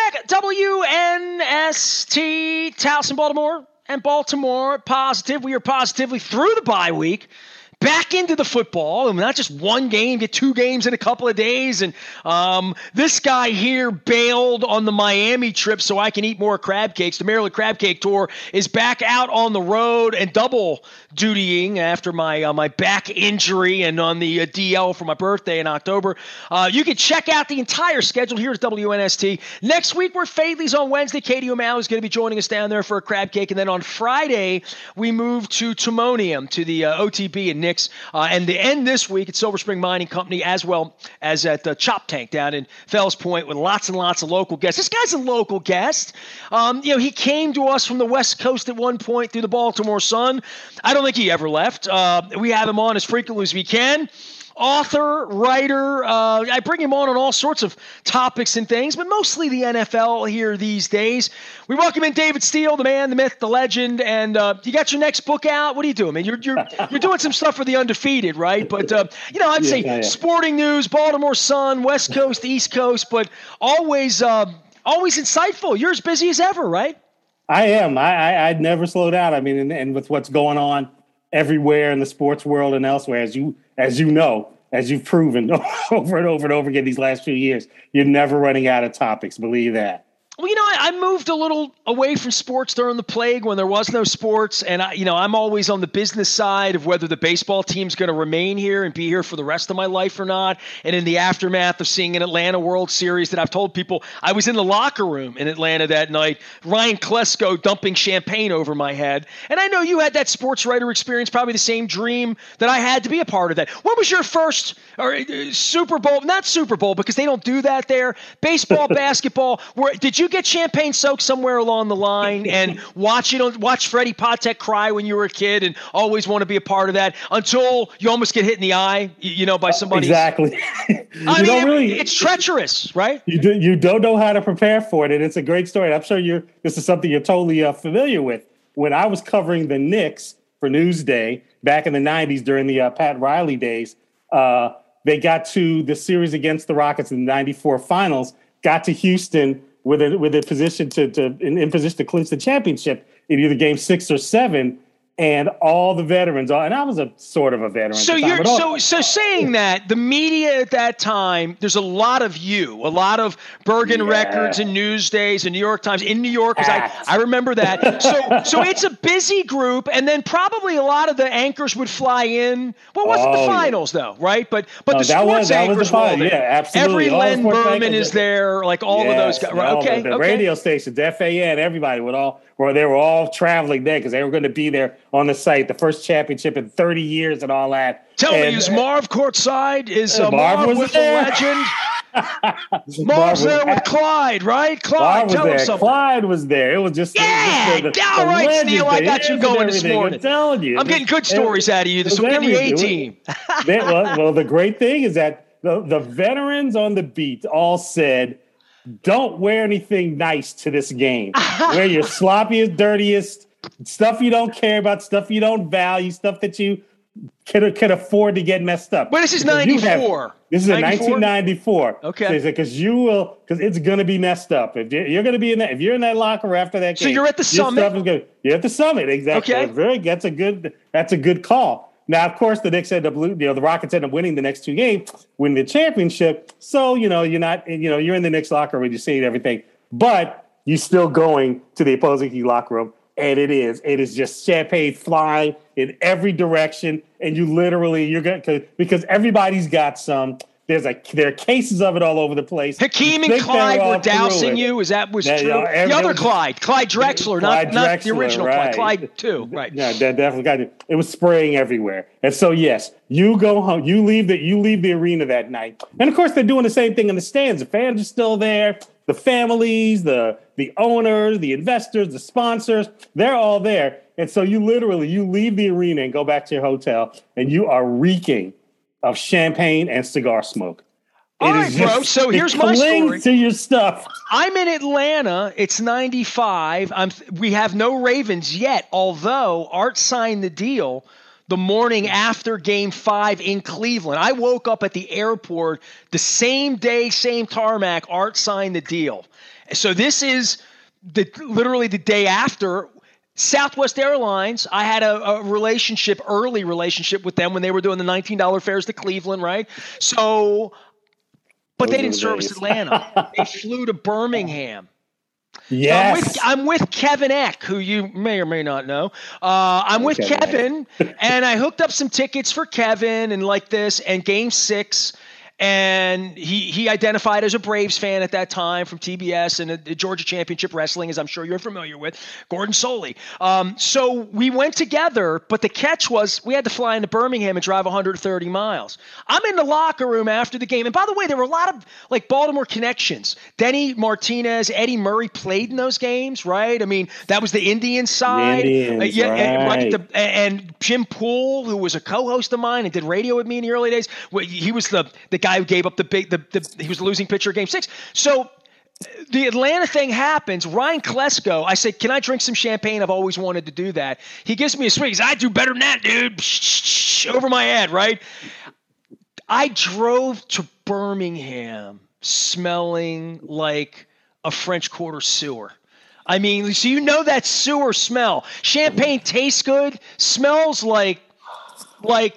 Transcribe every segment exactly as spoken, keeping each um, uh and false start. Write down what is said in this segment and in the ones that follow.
back. W N S T, Towson, Baltimore, and Baltimore positive. We are positively through the bye week. Back into the football, and not just one game, get two games in a couple of days. And um, this guy here bailed on the Miami trip so I can eat more crab cakes. The Maryland Crab Cake Tour is back out on the road and double dutying after my uh, my back injury and on the uh, D L for my birthday in October. Uh, you can check out the entire schedule here at W N S T. Next week, we're Fadley's on Wednesday. Katie O'Malley is going to be joining us down there for a crab cake. And then on Friday, we move to Timonium, to the uh, O T B and Knicks. Uh, and the end this week at Silver Spring Mining Company, as well as at the Chop Tank down in Fells Point with lots and lots of local guests. This guy's a local guest. Um, you know, he came to us from the West Coast at one point through the Baltimore Sun. I don't think he ever left. Uh, we have him on as frequently as we can. Author, writer, uh, I bring him on on all sorts of topics and things, but mostly the N F L here these days. We welcome in David Steele, the man, the myth, the legend, and uh, you got your next book out. What are you doing, man? You're you're you're doing some stuff for the Undefeated, right? But uh, you know, I'd yeah, say yeah, yeah. sporting news, Baltimore Sun, West Coast, East Coast, but always uh, always insightful. You're as busy as ever, right? I am. I, I I'd never slow down. I mean, and, and with what's going on everywhere in the sports world and elsewhere, as you as you know, as you've proven over and over and over again these last few years, you're never running out of topics. Believe that. Well, you know, I, I moved a little away from sports during the plague when there was no sports. And, I, you know, I'm always on the business side of whether the baseball team's going to remain here and be here for the rest of my life or not. And in the aftermath of seeing an Atlanta World Series that I've told people, I was in the locker room in Atlanta that night, Ryan Klesko dumping champagne over my head. And I know you had that sports writer experience, probably the same dream that I had to be a part of that. What was your first or, uh, Super Bowl? Not Super Bowl, because they don't do that there. Baseball, basketball. Where, did you get champagne soaked somewhere along the line and watch you know watch Freddie Patek cry when you were a kid and always want to be a part of that until you almost get hit in the eye, you know, by somebody? Exactly. I mean, really, it's treacherous, right? You do, you don't know how to prepare for it, and it's a great story. I'm sure you're. This is something you're totally uh, familiar with. When I was covering the Knicks for Newsday back in the nineties during the uh, Pat Riley days, uh, they got to the series against the Rockets in the ninety-four finals. Got to Houston with a with a position to to in, in position to clinch the championship in either game six or seven, and all the veterans. And I was a sort of a veteran. So at the time, you're so so saying that the media at that time, there's a lot of you, a lot of Bergen Yeah. Records and Newsdays and New York Times in New York. 'Cause I I remember that. So so it's a busy group, and then probably a lot of the anchors would fly in. Well, it wasn't Oh, the yeah. finals though, right? But but No, the that sports was- that was anchors the were all final. there. Yeah, absolutely. Every All the Len sports Berman anchors is are- there, like all of those Yes, guys. all Okay, the, the okay. radio stations, F A N, everybody would all, well, they were all traveling there because they were going to be there on the site, the first championship in thirty years and all that. Tell and, me, is Marv courtside? Is uh, Marv Marv was with there. the legend? Marv Marv's was there with at- Clyde, right? Clyde, Marv was tell him there. something. Clyde was there. It was just Yeah, it was just all right, legend Steele, I thing. got you It was going this everything. morning. I'm telling you, I'm getting good It- stories out of you. it This was will get the A everything. team. They- well, well, the great thing is that the, the veterans on the beat all said, don't wear anything nice to this game. Wear your sloppiest, dirtiest, stuff you don't care about, stuff you don't value, stuff that you can, can afford to get messed up. But this is Because you have- ninety-four. This is in ninety-four? nineteen ninety-four. Okay. Because you will, because it's going to be messed up. If you're, you're going to be in that, if you're in that locker room after that So game, you're at the your summit? stuff is gonna- You're at the summit, exactly. Okay. Very, that's a good. That's a good call. Now, of course, the Knicks end up, lo- you know, the Rockets end up winning the next two games, win the championship. So you know, you're not, you know, you're in the Knicks locker room, you're seeing everything, but you're still going to the opposing team locker room. And it is, it is just champagne flying in every direction. And you literally, you're going to, because everybody's got some, there's a, there are cases of it all over the place. Hakeem You and think Clyde they're all were dousing through it. you. Is that was Yeah, true? yeah, every- the other Clyde, Clyde Drexler, Clyde not, not the Drexler, original right. Clyde. Clyde two, right? Yeah, that definitely got it. It was spraying everywhere. And so, yes, you go home, you leave the, you leave the arena that night. And of course, they're doing the same thing in the stands. The fans are still there. The families, the, the owners, the investors, the sponsors, they're all there. And so you literally, you leave the arena and go back to your hotel and you are reeking of champagne and cigar smoke. All It right, is bro. just- So it here's my clings story. to your stuff. I'm in Atlanta. It's ninety-five. I'm. We have no Ravens yet, although Art signed the deal. the morning after game five in Cleveland. I woke up at the airport the same day, same tarmac, Art signed the deal. So this is the literally the day after. Southwest Airlines, I had a, a relationship, early relationship with them when they were doing the nineteen dollars fares to Cleveland, right? So, but Those they didn't service Atlanta. They flew to Birmingham. Yes. So I'm, with, I'm with Kevin Eck, who you may or may not know. Uh, I'm with Kevin, Kevin and I hooked up some tickets for Kevin and like this, and game six. And he he identified as a Braves fan at that time from T B S and the Georgia Championship Wrestling, as I'm sure you're familiar with, Gordon Soley. Um, so we went together, but the catch was we had to fly into Birmingham and drive one hundred thirty miles. I'm in the locker room after the game. And by the way, there were a lot of like Baltimore connections. Denny Martinez, Eddie Murray played in those games, right? I mean, that was the Indian side. The Indians, uh, yeah, right. And, right the, and Jim Poole, who was a co-host of mine and did radio with me in the early days, he was the, the guy who gave up the big, the, the he was the losing pitcher game six. So the Atlanta thing happens. Ryan Klesko, I said, can I drink some champagne? I've always wanted to do that. He gives me a swig. He says, I do better than that, dude. Over my head, right? I drove to Birmingham smelling like a French Quarter sewer. I mean, so you know that sewer smell. Champagne tastes good, smells like like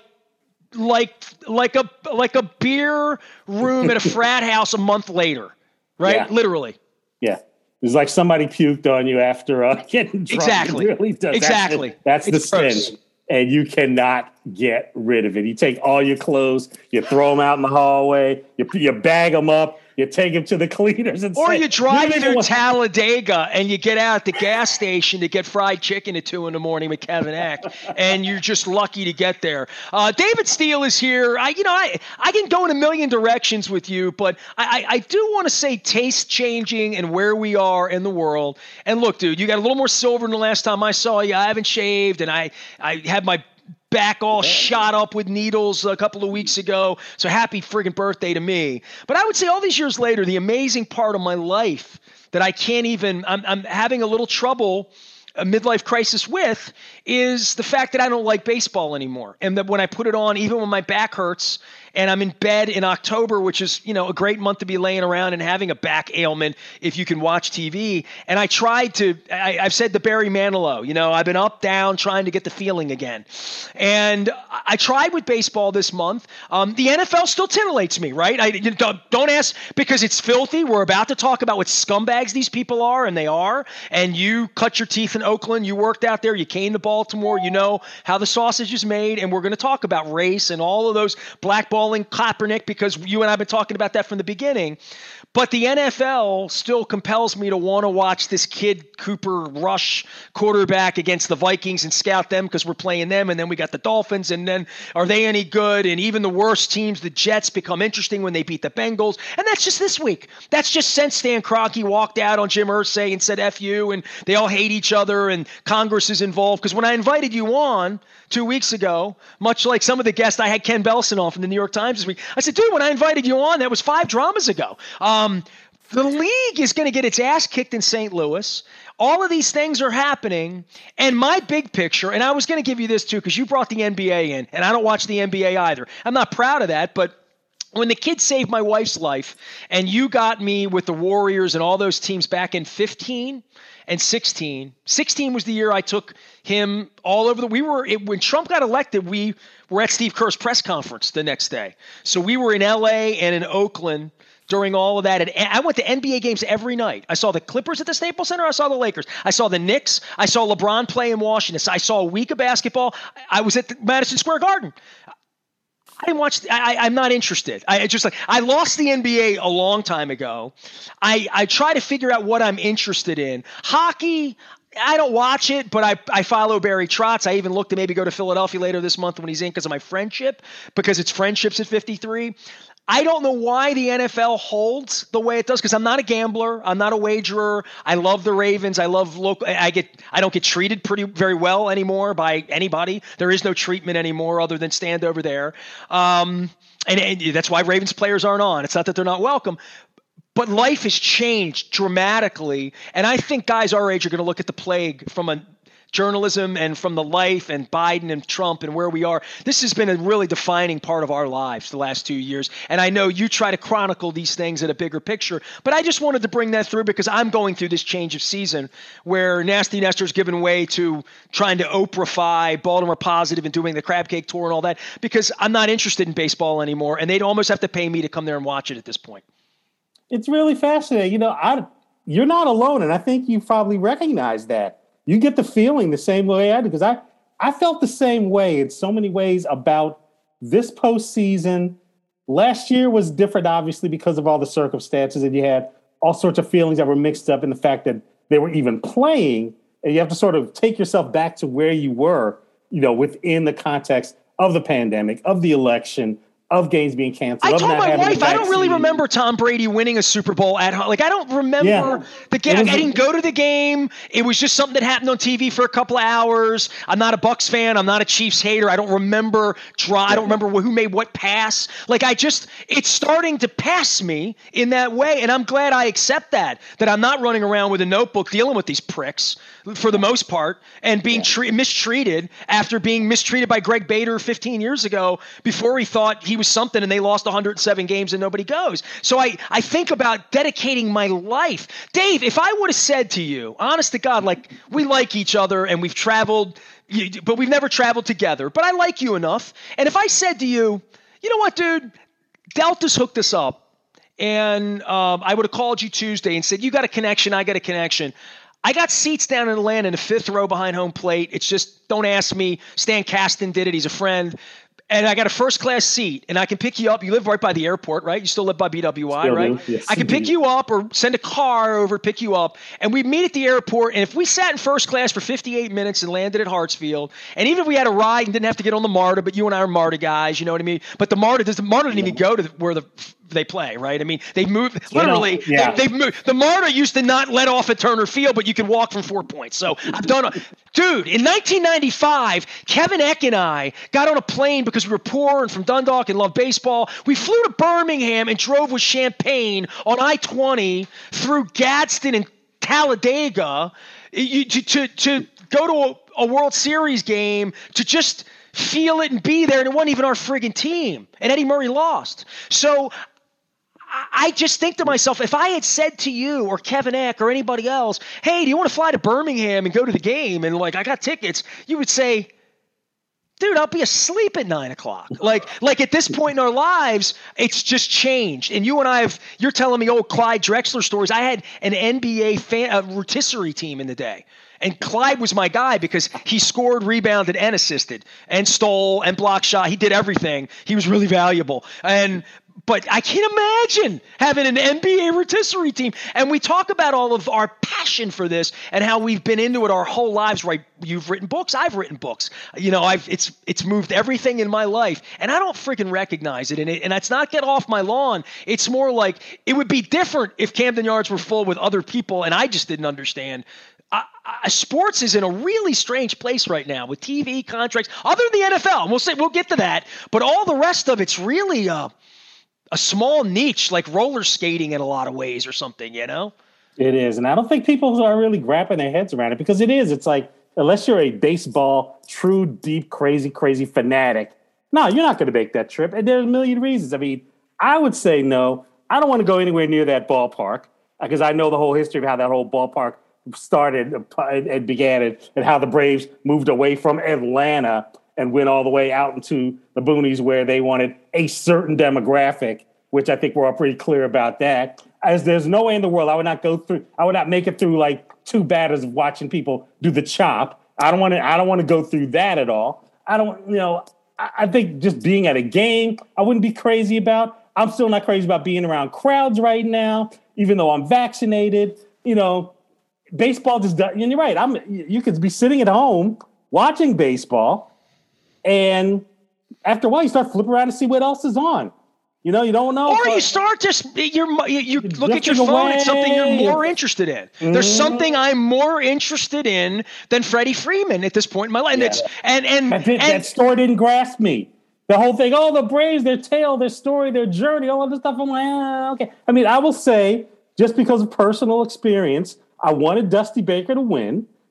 like like a like a beer room at a frat house a month later, right? Yeah. Literally. Yeah. It's like somebody puked on you after uh, getting drunk. Exactly. It really does. Exactly. That's the, that's the gross. stench. And you cannot get rid of it. You take all your clothes, you throw them out in the hallway, you you bag them up, you take them to the cleaners, and or say, you drive you through want- Talladega and you get out at the gas station to get fried chicken at two in the morning with Kevin Eck, and you're just lucky to get there. Uh, David Steele is here. I, you know, I I can go in a million directions with you, but I I, I do want to say taste changing and where we are in the world. And look, dude, you got a little more silver than the last time I saw you. I haven't shaved, and I I had my back all shot up with needles a couple of weeks ago. So happy friggin' birthday to me. But I would say all these years later, the amazing part of my life that I can't even, I'm, I'm having a little trouble, a midlife crisis with, is the fact that I don't like baseball anymore. And that when I put it on, even when my back hurts and I'm in bed in October, which is, you know, a great month to be laying around and having a back ailment if you can watch T V. And I tried to, I, I've said to Barry Manilow, you know, I've been up, down, trying to get the feeling again. And I tried with baseball this month. Um, the N F L still titillates me, right? I you don't, don't ask because it's filthy. We're about to talk about what scumbags these people are, and they are. And you cut your teeth in Oakland. You worked out there. You came to Baltimore. You know how the sausage is made. And we're going to talk about race and all of those blackballs Kaepernick, because you and I have been talking about that from the beginning. But the N F L still compels me to want to watch this kid Cooper Rush quarterback against the Vikings and scout them because we're playing them. And then we got the Dolphins. And then are they any good? And even the worst teams, the Jets, become interesting when they beat the Bengals. And that's just this week. That's just since Stan Kroenke walked out on Jim Irsay and said F you. And they all hate each other and Congress is involved. Because when I invited you on two weeks ago, much like some of the guests, I had Ken Belson on from the New York Times this week. I said, dude, when I invited you on, that was five dramas ago. Um, the league is going to get its ass kicked in Saint Louis. All of these things are happening. And my big picture, and I was going to give you this too, because you brought the N B A in, and I don't watch the N B A either. I'm not proud of that, but when the kid saved my wife's life, and you got me with the Warriors and all those teams back in fifteen and sixteen. sixteen was the year I took him all over the. We were it, when Trump got elected. We were at Steve Kerr's press conference the next day, so we were in L A and in Oakland during all of that. And I went to N B A games every night. I saw the Clippers at the Staples Center. I saw the Lakers. I saw the Knicks. I saw LeBron play in Washington. I saw a week of basketball. I was at the Madison Square Garden. I didn't watch. I, I'm not interested. I just like I lost the N B A a long time ago. I, I try to figure out what I'm interested in. Hockey, I don't watch it, but I, I follow Barry Trotz. I even look to maybe go to Philadelphia later this month when he's in because of my friendship, because it's friendships at fifty-three. I don't know why the N F L holds the way it does, because I'm not a gambler. I'm not a wagerer. I love the Ravens. I love local. I get. I don't get treated pretty very well anymore by anybody. There is no treatment anymore other than stand over there. Um, and, and that's why Ravens players aren't on. It's not that they're not welcome. But life has changed dramatically. And I think guys our age are going to look at the plague from a journalism and from the life and Biden and Trump and where we are. This has been a really defining part of our lives the last two years. And I know you try to chronicle these things in a bigger picture, but I just wanted to bring that through because I'm going through this change of season where Nasty Nestor's given way to trying to Oprahify Baltimore Positive and doing the crab cake tour and all that because I'm not interested in baseball anymore. And they'd almost have to pay me to come there and watch it at this point. It's really fascinating. You know, I, you're not alone. And I think you probably recognize that. You get the feeling the same way I do, because I, I felt the same way in so many ways about this postseason. Last year was different, obviously, because of all the circumstances, and you had all sorts of feelings that were mixed up in the fact that they were even playing, and you have to sort of take yourself back to where you were, you know, within the context of the pandemic, of the election, of games being canceled. I told my wife I don't really remember Tom Brady winning a Super Bowl at home. Like, I don't remember yeah. the game. I didn't go to the game. It was just something that happened on T V for a couple of hours. I'm not a Bucs fan. I'm not a Chiefs hater. I don't remember draw. I don't remember who made what pass. Like, I just, it's starting to pass me in that way. And I'm glad I accept that, that I'm not running around with a notebook dealing with these pricks for the most part and being tre- mistreated after being mistreated by Greg Bader fifteen years ago before he thought he was something and they lost one hundred seven games and nobody goes. So I, I think about dedicating my life. Dave, if I would have said to you, honest to God, like we like each other and we've traveled, but we've never traveled together, but I like you enough. And if I said to you, you know what, dude, Delta's hooked us up and um, I would have called you Tuesday and said, you got a connection, I got a connection. I got seats down in Atlanta in the fifth row behind home plate. It's just, don't ask me. Stan Kasten did it. He's a friend. And I got a first-class seat, and I can pick you up. You live right by the airport, right? You still live by B W I, still right? Yes, I can pick you up or send a car over, pick you up, and we meet at the airport. And if we sat in first class for fifty-eight minutes and landed at Hartsfield, and even if we had a ride and didn't have to get on the MARTA, but you and I are MARTA guys, you know what I mean? But the MARTA, does the MARTA didn't even go to where the they play, right? I mean, they moved literally. You know, yeah. they, they've moved. The MARTA used to not let off at Turner Field, but you could walk from Four Points. So I've done, a, dude. In nineteen ninety-five, Kevin Eck and I got on a plane because we were poor and from Dundalk and loved baseball. We flew to Birmingham and drove with champagne on I twenty through Gadsden and Talladega to to, to go to a, a World Series game to just feel it and be there. And it wasn't even our friggin' team. And Eddie Murray lost. So I just think to myself, if I had said to you or Kevin Eck or anybody else, hey, do you want to fly to Birmingham and go to the game? And like, I got tickets. You would say, dude, I'll be asleep at nine o'clock. Like, like at this point in our lives, it's just changed. And you and I have, you're telling me old Clyde Drexler stories. I had an N B A fan, a rotisserie team in the day. And Clyde was my guy because he scored, rebounded, and assisted, and stole, and blocked shot. He did everything. He was really valuable. And But I can't imagine having an N B A rotisserie team. And we talk about all of our passion for this and how we've been into it our whole lives, right? You've written books. I've written books. You know, I've it's it's moved everything in my life. And I don't freaking recognize it. And, it. and it's not get off my lawn. It's more like it would be different if Camden Yards were full with other people and I just didn't understand. I, I, sports is in a really strange place right now with T V contracts, other than the N F L. And we'll say we'll get to that. But all the rest of it's really uh, a small niche, like roller skating in a lot of ways or something, you know? It is. And I don't think people are really wrapping their heads around it because it is. It's like, unless you're a baseball, true, deep, crazy, crazy fanatic, no, you're not going to make that trip. And there's a million reasons. I mean, I would say no. I don't want to go anywhere near that ballpark because I know the whole history of how that whole ballpark started and began and how the Braves moved away from Atlanta and went all the way out into the boonies where they wanted a certain demographic, which I think we're all pretty clear about that. As there's no way in the world I would not go through, I would not make it through like two batters of watching people do the chop. I don't want to, I don't want to go through that at all. I don't, you know, I, I think just being at a game, I wouldn't be crazy about. I'm still not crazy about being around crowds right now, even though I'm vaccinated, you know. Baseball just does, and you're right. I'm. You could be sitting at home watching baseball, and after a while, you start flipping around to see what else is on. You know, you don't know. Or you start just you're you, you look at your phone. Away. It's something you're more interested in. Mm-hmm. There's something I'm more interested in than Freddie Freeman at this point in my life. And yeah. it's and and, that, did, and that story didn't grasp me. The whole thing. Oh, the Braves, their tale, their story, their journey, all of this stuff. I'm like, ah, okay. I mean, I will say, just because of personal experience, I wanted Dusty Baker to win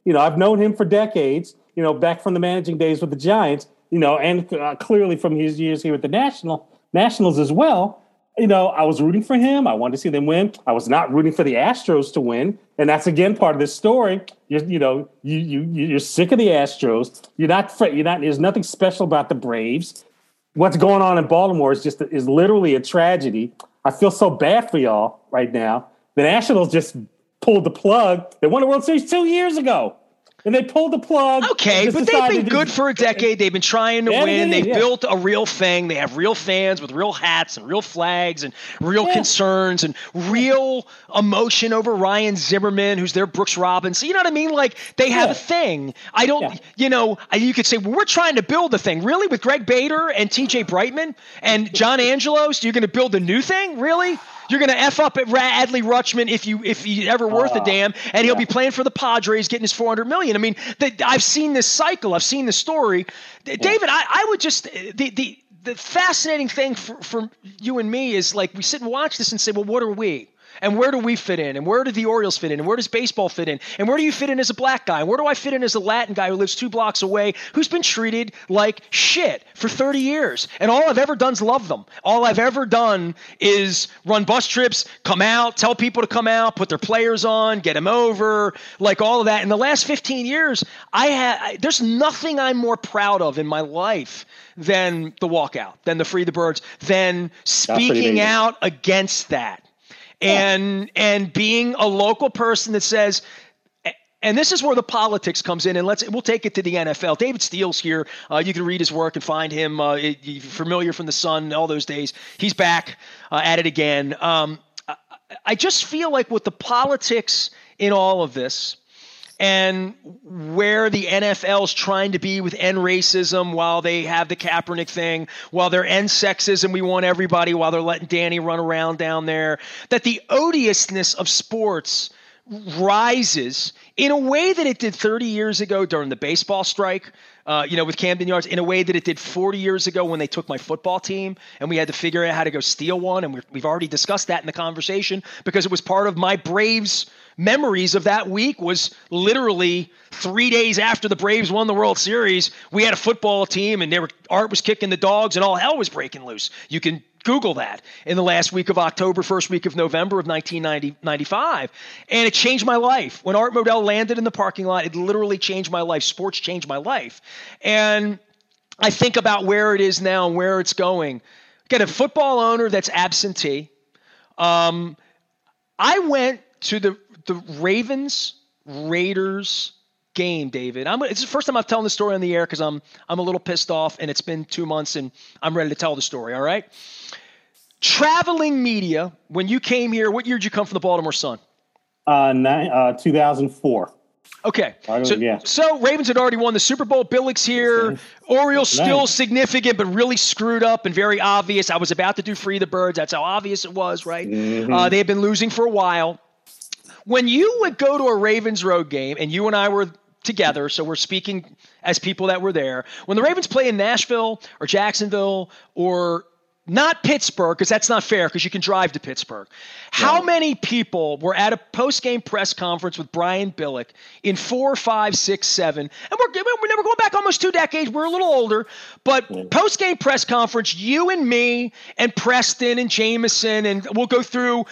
You know, I've known him for decades, you know, back from the managing days with the Giants, you know, and uh, clearly from his years here at the National Nationals as well. You know, I was rooting for him. I wanted to see them win. I was not rooting for the Astros to win. And that's, again, part of this story. You're, you know, you, you, you're sick of the Astros. You're not, you're not, there's nothing special about the Braves. What's going on in Baltimore is just, is literally a tragedy. I feel so bad for y'all right now. The Nationals just pulled the plug. They won the World Series two years ago. And they pulled the plug. Okay, but they've been good for a decade. They've been trying to yeah, win. They've yeah. built a real thing. They have real fans with real hats and real flags and real yeah. concerns and real emotion over Ryan Zimmerman, who's their Brooks Robinson. You know what I mean? Like, they have yeah. a thing. I don't, yeah. you know, you could say, well, we're trying to build a thing. Really? With Greg Bader and T J Brightman and John Angelos, you're going to build a new thing? Really? You're going to F up at Adley Rutschman if you if he's ever worth uh, a damn, and he'll yeah. be playing for the Padres, getting his four hundred million dollars. I mean, the, I've seen this cycle. I've seen this story. Yeah. David, I, I would just the the the fascinating thing for, for you and me is, like, we sit and watch this and say, well, what are we? And where do we fit in? And where do the Orioles fit in? And where does baseball fit in? And where do you fit in as a black guy? And where do I fit in as a Latin guy who lives two blocks away, who's been treated like shit for thirty years? And all I've ever done is love them. All I've ever done is run bus trips, come out, tell people to come out, put their players on, get them over, like all of that. In the last fifteen years, I had, there's nothing I'm more proud of in my life than the walkout, than the Free the Birds, than speaking out against that. And and being a local person that says, and this is where the politics comes in, and let's we'll take it to the N F L. David Steele's here. Uh, you can read his work and find him uh, familiar from the Sun all those days. He's back uh, at it again. Um, I, I just feel like with the politics in all of this, and where the N F L is trying to be with end racism while they have the Kaepernick thing, while they're end sexism, we want everybody, while they're letting Danny run around down there, that the odiousness of sports rises in a way that it did thirty years ago during the baseball strike, uh, you know, with Camden Yards, in a way that it did forty years ago when they took my football team and we had to figure out how to go steal one. And we're, we've already discussed that in the conversation because it was part of my Braves memories of that week. Was literally three days after the Braves won the World Series, we had a football team and they were, Art was kicking the dogs and all hell was breaking loose. You can Google that in the last week of October, first week of November of nineteen ninety-five. And it changed my life. When Art Modell landed in the parking lot, it literally changed my life. Sports changed my life. And I think about where it is now and where it's going. Get a football owner that's absentee. Um, I went to the, the Ravens Raiders game, David. I'm, it's the first time I've telling the story on the air because I'm I'm a little pissed off and it's been two months and I'm ready to tell the story, all right? Traveling media, when you came here, what year did you come from the Baltimore Sun? Uh, nine, uh two thousand four. Okay. So, yeah. so Ravens had already won the Super Bowl. Billick's here. Orioles still nice. Significant, but really screwed up and very obvious. I was about to do Free the Birds. That's how obvious it was, right? Mm-hmm. Uh, they had been losing for a while. When you would go to a Ravens road game, and you and I were together, so we're speaking as people that were there, when the Ravens play in Nashville or Jacksonville or not Pittsburgh, because that's not fair because you can drive to Pittsburgh. How yeah. many people were at a post-game press conference with Brian Billick in four, five, six, seven? And we're, we're never going back almost two decades. We're a little older. But yeah. post-game press conference, you and me and Preston and Jameson, and we'll go through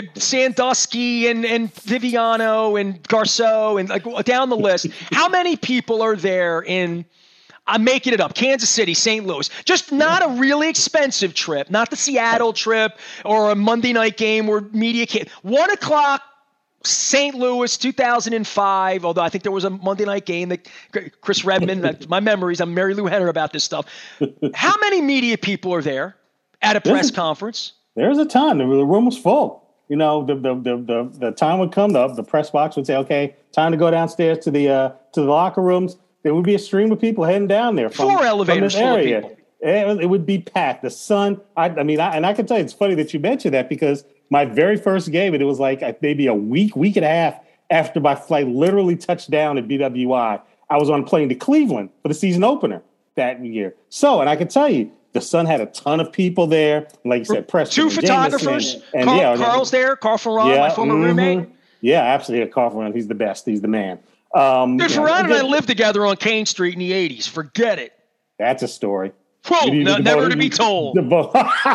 Sandusky and, and Viviano and Garceau and like down the list. How many people are there in – I'm making it up. Kansas City, Saint Louis. Just not a really expensive trip. Not the Seattle trip or a Monday night game where media can't. One o'clock, Saint Louis, two thousand five, although I think there was a Monday night game that Chris Redmond, my memories, I'm Mary Lou Henner about this stuff. How many media people are there at a press there's, conference? There's a ton. The room was full. You know, the the the the, the time would come, the, the press box would say, okay, time to go downstairs to the uh, to the locker rooms. There would be a stream of people heading down there from, Four elevators from this area. Full of people. It, it would be packed. The sun. I, I mean, I, and I can tell you, it's funny that you mentioned that because my very first game, and it was like maybe a week, week and a half after my flight literally touched down at B W I, I was on a plane to Cleveland for the season opener that year. So, and I can tell you, the Sun had a ton of people there. Like you said, Preston, two photographers. And, and, Carl, yeah, Carl's there. Carl Ferran, yeah, my former mm-hmm. roommate. Yeah, absolutely. Carl Ferran, he's the best. He's the man. Um, Dude, you know, Ferran and I lived together on Kane Street in the eighties. Forget it. That's a story. Whoa, no, never to be told. Never,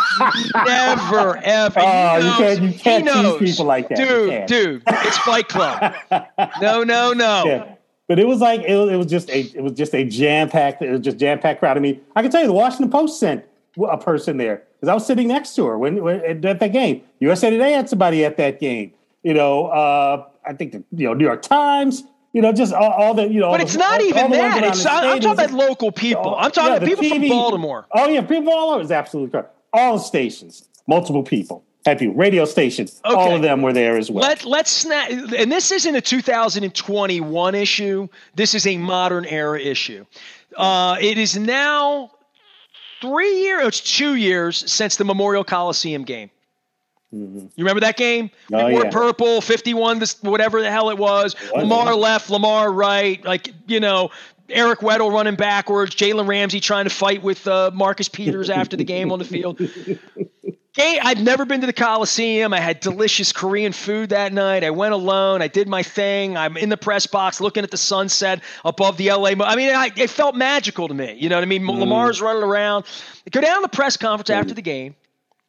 ever. Oh, you can't, you can't tease people like that. Dude, dude, it's Fight Club. No, no, no. Yeah. But it was like it was, it was just a it was just a jam packed it was just jam packed crowd. I mean, I can tell you, the Washington Post sent a person there because I was sitting next to her when, when at that game. U S A Today had somebody at that game. You know, uh, I think the you know New York Times. You know, just all, all the, you know. But it's the, not all, even all that. It's, I'm talking about local people. I'm talking yeah, about people T V, from Baltimore. Oh, yeah, people all over is absolutely correct. All stations, multiple people. Happy radio stations. Okay. All of them were there as well. Let, let's snap. And this isn't a two thousand twenty-one issue. This is a modern era issue. Uh, it is now three years, it's two years since the Memorial Coliseum game. Mm-hmm. You remember that game? Oh, we wore yeah. purple, fifty-one, whatever the hell it was. It was Lamar it? left, Lamar right. Like, you know, Eric Weddle running backwards, Jalen Ramsey trying to fight with uh, Marcus Peters after the game on the field. Game, I'd never been to the Coliseum. I had delicious Korean food that night. I went alone. I did my thing. I'm in the press box looking at the sunset above the L A. I mean, I, it felt magical to me. You know what I mean? Mm. Lamar's running around. I go down to the press conference mm. after the game,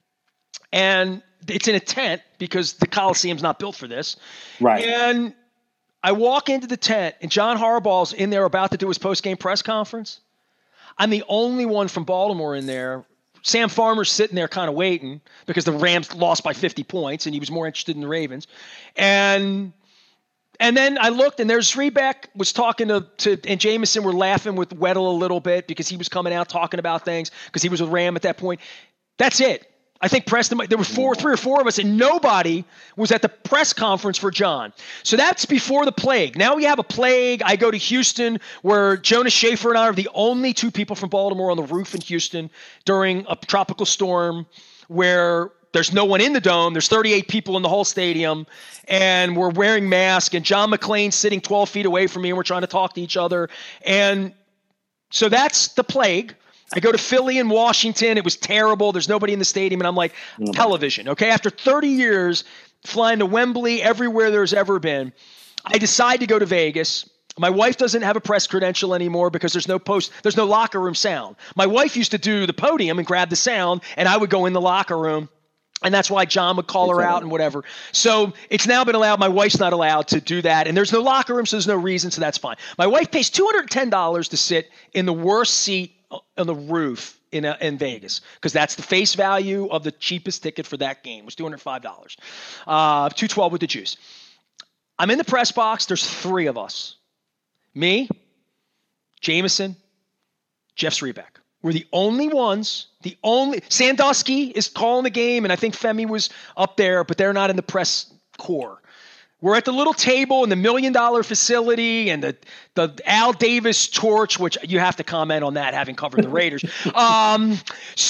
and it's in a tent because the Coliseum's not built for this. Right. And I walk into the tent, and John Harbaugh's in there about to do his post-game press conference. I'm the only one from Baltimore in there. Sam Farmer's sitting there kind of waiting because the Rams lost by fifty points, and he was more interested in the Ravens. And and then I looked, and there's Rebeck was talking to, to and Jameson were laughing with Weddle a little bit because he was coming out talking about things because he was a Ram at that point. That's it. I think Preston, there were four, three or four of us, and nobody was at the press conference for John. So that's before the plague. Now we have a plague. I go to Houston, where Jonas Schaefer and I are the only two people from Baltimore on the roof in Houston during a tropical storm where there's no one in the dome. There's thirty-eight people in the whole stadium, and we're wearing masks, and John McClain's sitting twelve feet away from me, and we're trying to talk to each other. And so that's the plague. I go to Philly and Washington. It was terrible. There's nobody in the stadium. And I'm like, mm-hmm. television. Okay. After thirty years flying to Wembley, everywhere there's ever been, I decide to go to Vegas. My wife doesn't have a press credential anymore because there's no post, there's no locker room sound. My wife used to do the podium and grab the sound, and I would go in the locker room. And that's why John would call her out and whatever. So it's now been allowed. My wife's not allowed to do that. And there's no locker room, so there's no reason. So that's fine. My wife pays two hundred ten dollars to sit in the worst seat on the roof in uh, in Vegas, because that's the face value of the cheapest ticket for that game. It was two hundred five dollars. Uh, two twelve with the juice. I'm in the press box. There's three of us. Me, Jameson, Jeff Zrebiec. We're the only ones, the only – Sandusky is calling the game, and I think Femi was up there, but they're not in the press corps. We're at the little table in the million-dollar facility and the, the Al Davis torch, which you have to comment on that, having covered the Raiders. um,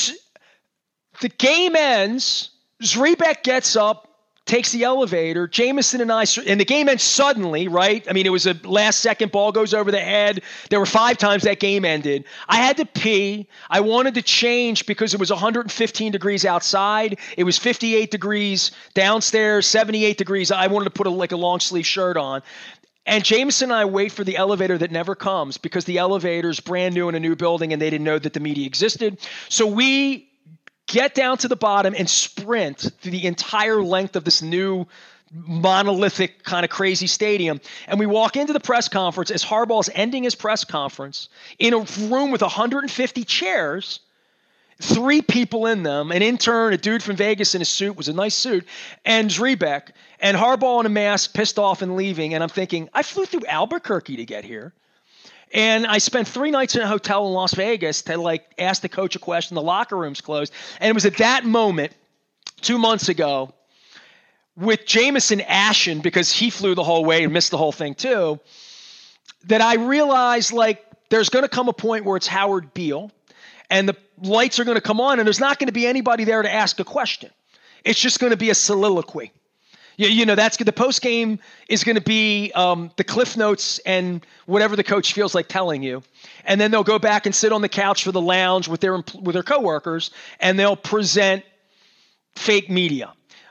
the game ends. Zrebiec gets up, takes the elevator. Jameson and I – and the game ends suddenly, right? I mean, it was a last-second ball goes over the head. There were five times that game ended. I had to pee. I wanted to change because it was one hundred fifteen degrees outside. It was fifty-eight degrees downstairs, seventy-eight degrees. I wanted to put a, like a long-sleeve shirt on. And Jameson and I wait for the elevator that never comes because the elevator's brand new in a new building and they didn't know that the media existed. So we – get down to the bottom and sprint through the entire length of this new monolithic kind of crazy stadium. And we walk into the press conference as Harbaugh's ending his press conference in a room with one hundred fifty chairs, three people in them, an intern, a dude from Vegas in a suit, was a nice suit, and Zrebiec, and Harbaugh in a mask, pissed off and leaving. And I'm thinking, I flew through Albuquerque to get here. And I spent three nights in a hotel in Las Vegas to like ask the coach a question. The locker room's closed. And it was at that moment, two months ago, with Jameson ashen because he flew the whole way and missed the whole thing too, that I realized like there's going to come a point where it's Howard Beale and the lights are going to come on and there's not going to be anybody there to ask a question. It's just going to be a soliloquy. You, you know, that's the post game is going to be um, the cliff notes and whatever the coach feels like telling you, and then they'll go back and sit on the couch for the lounge with their with their coworkers, and they'll present fake media.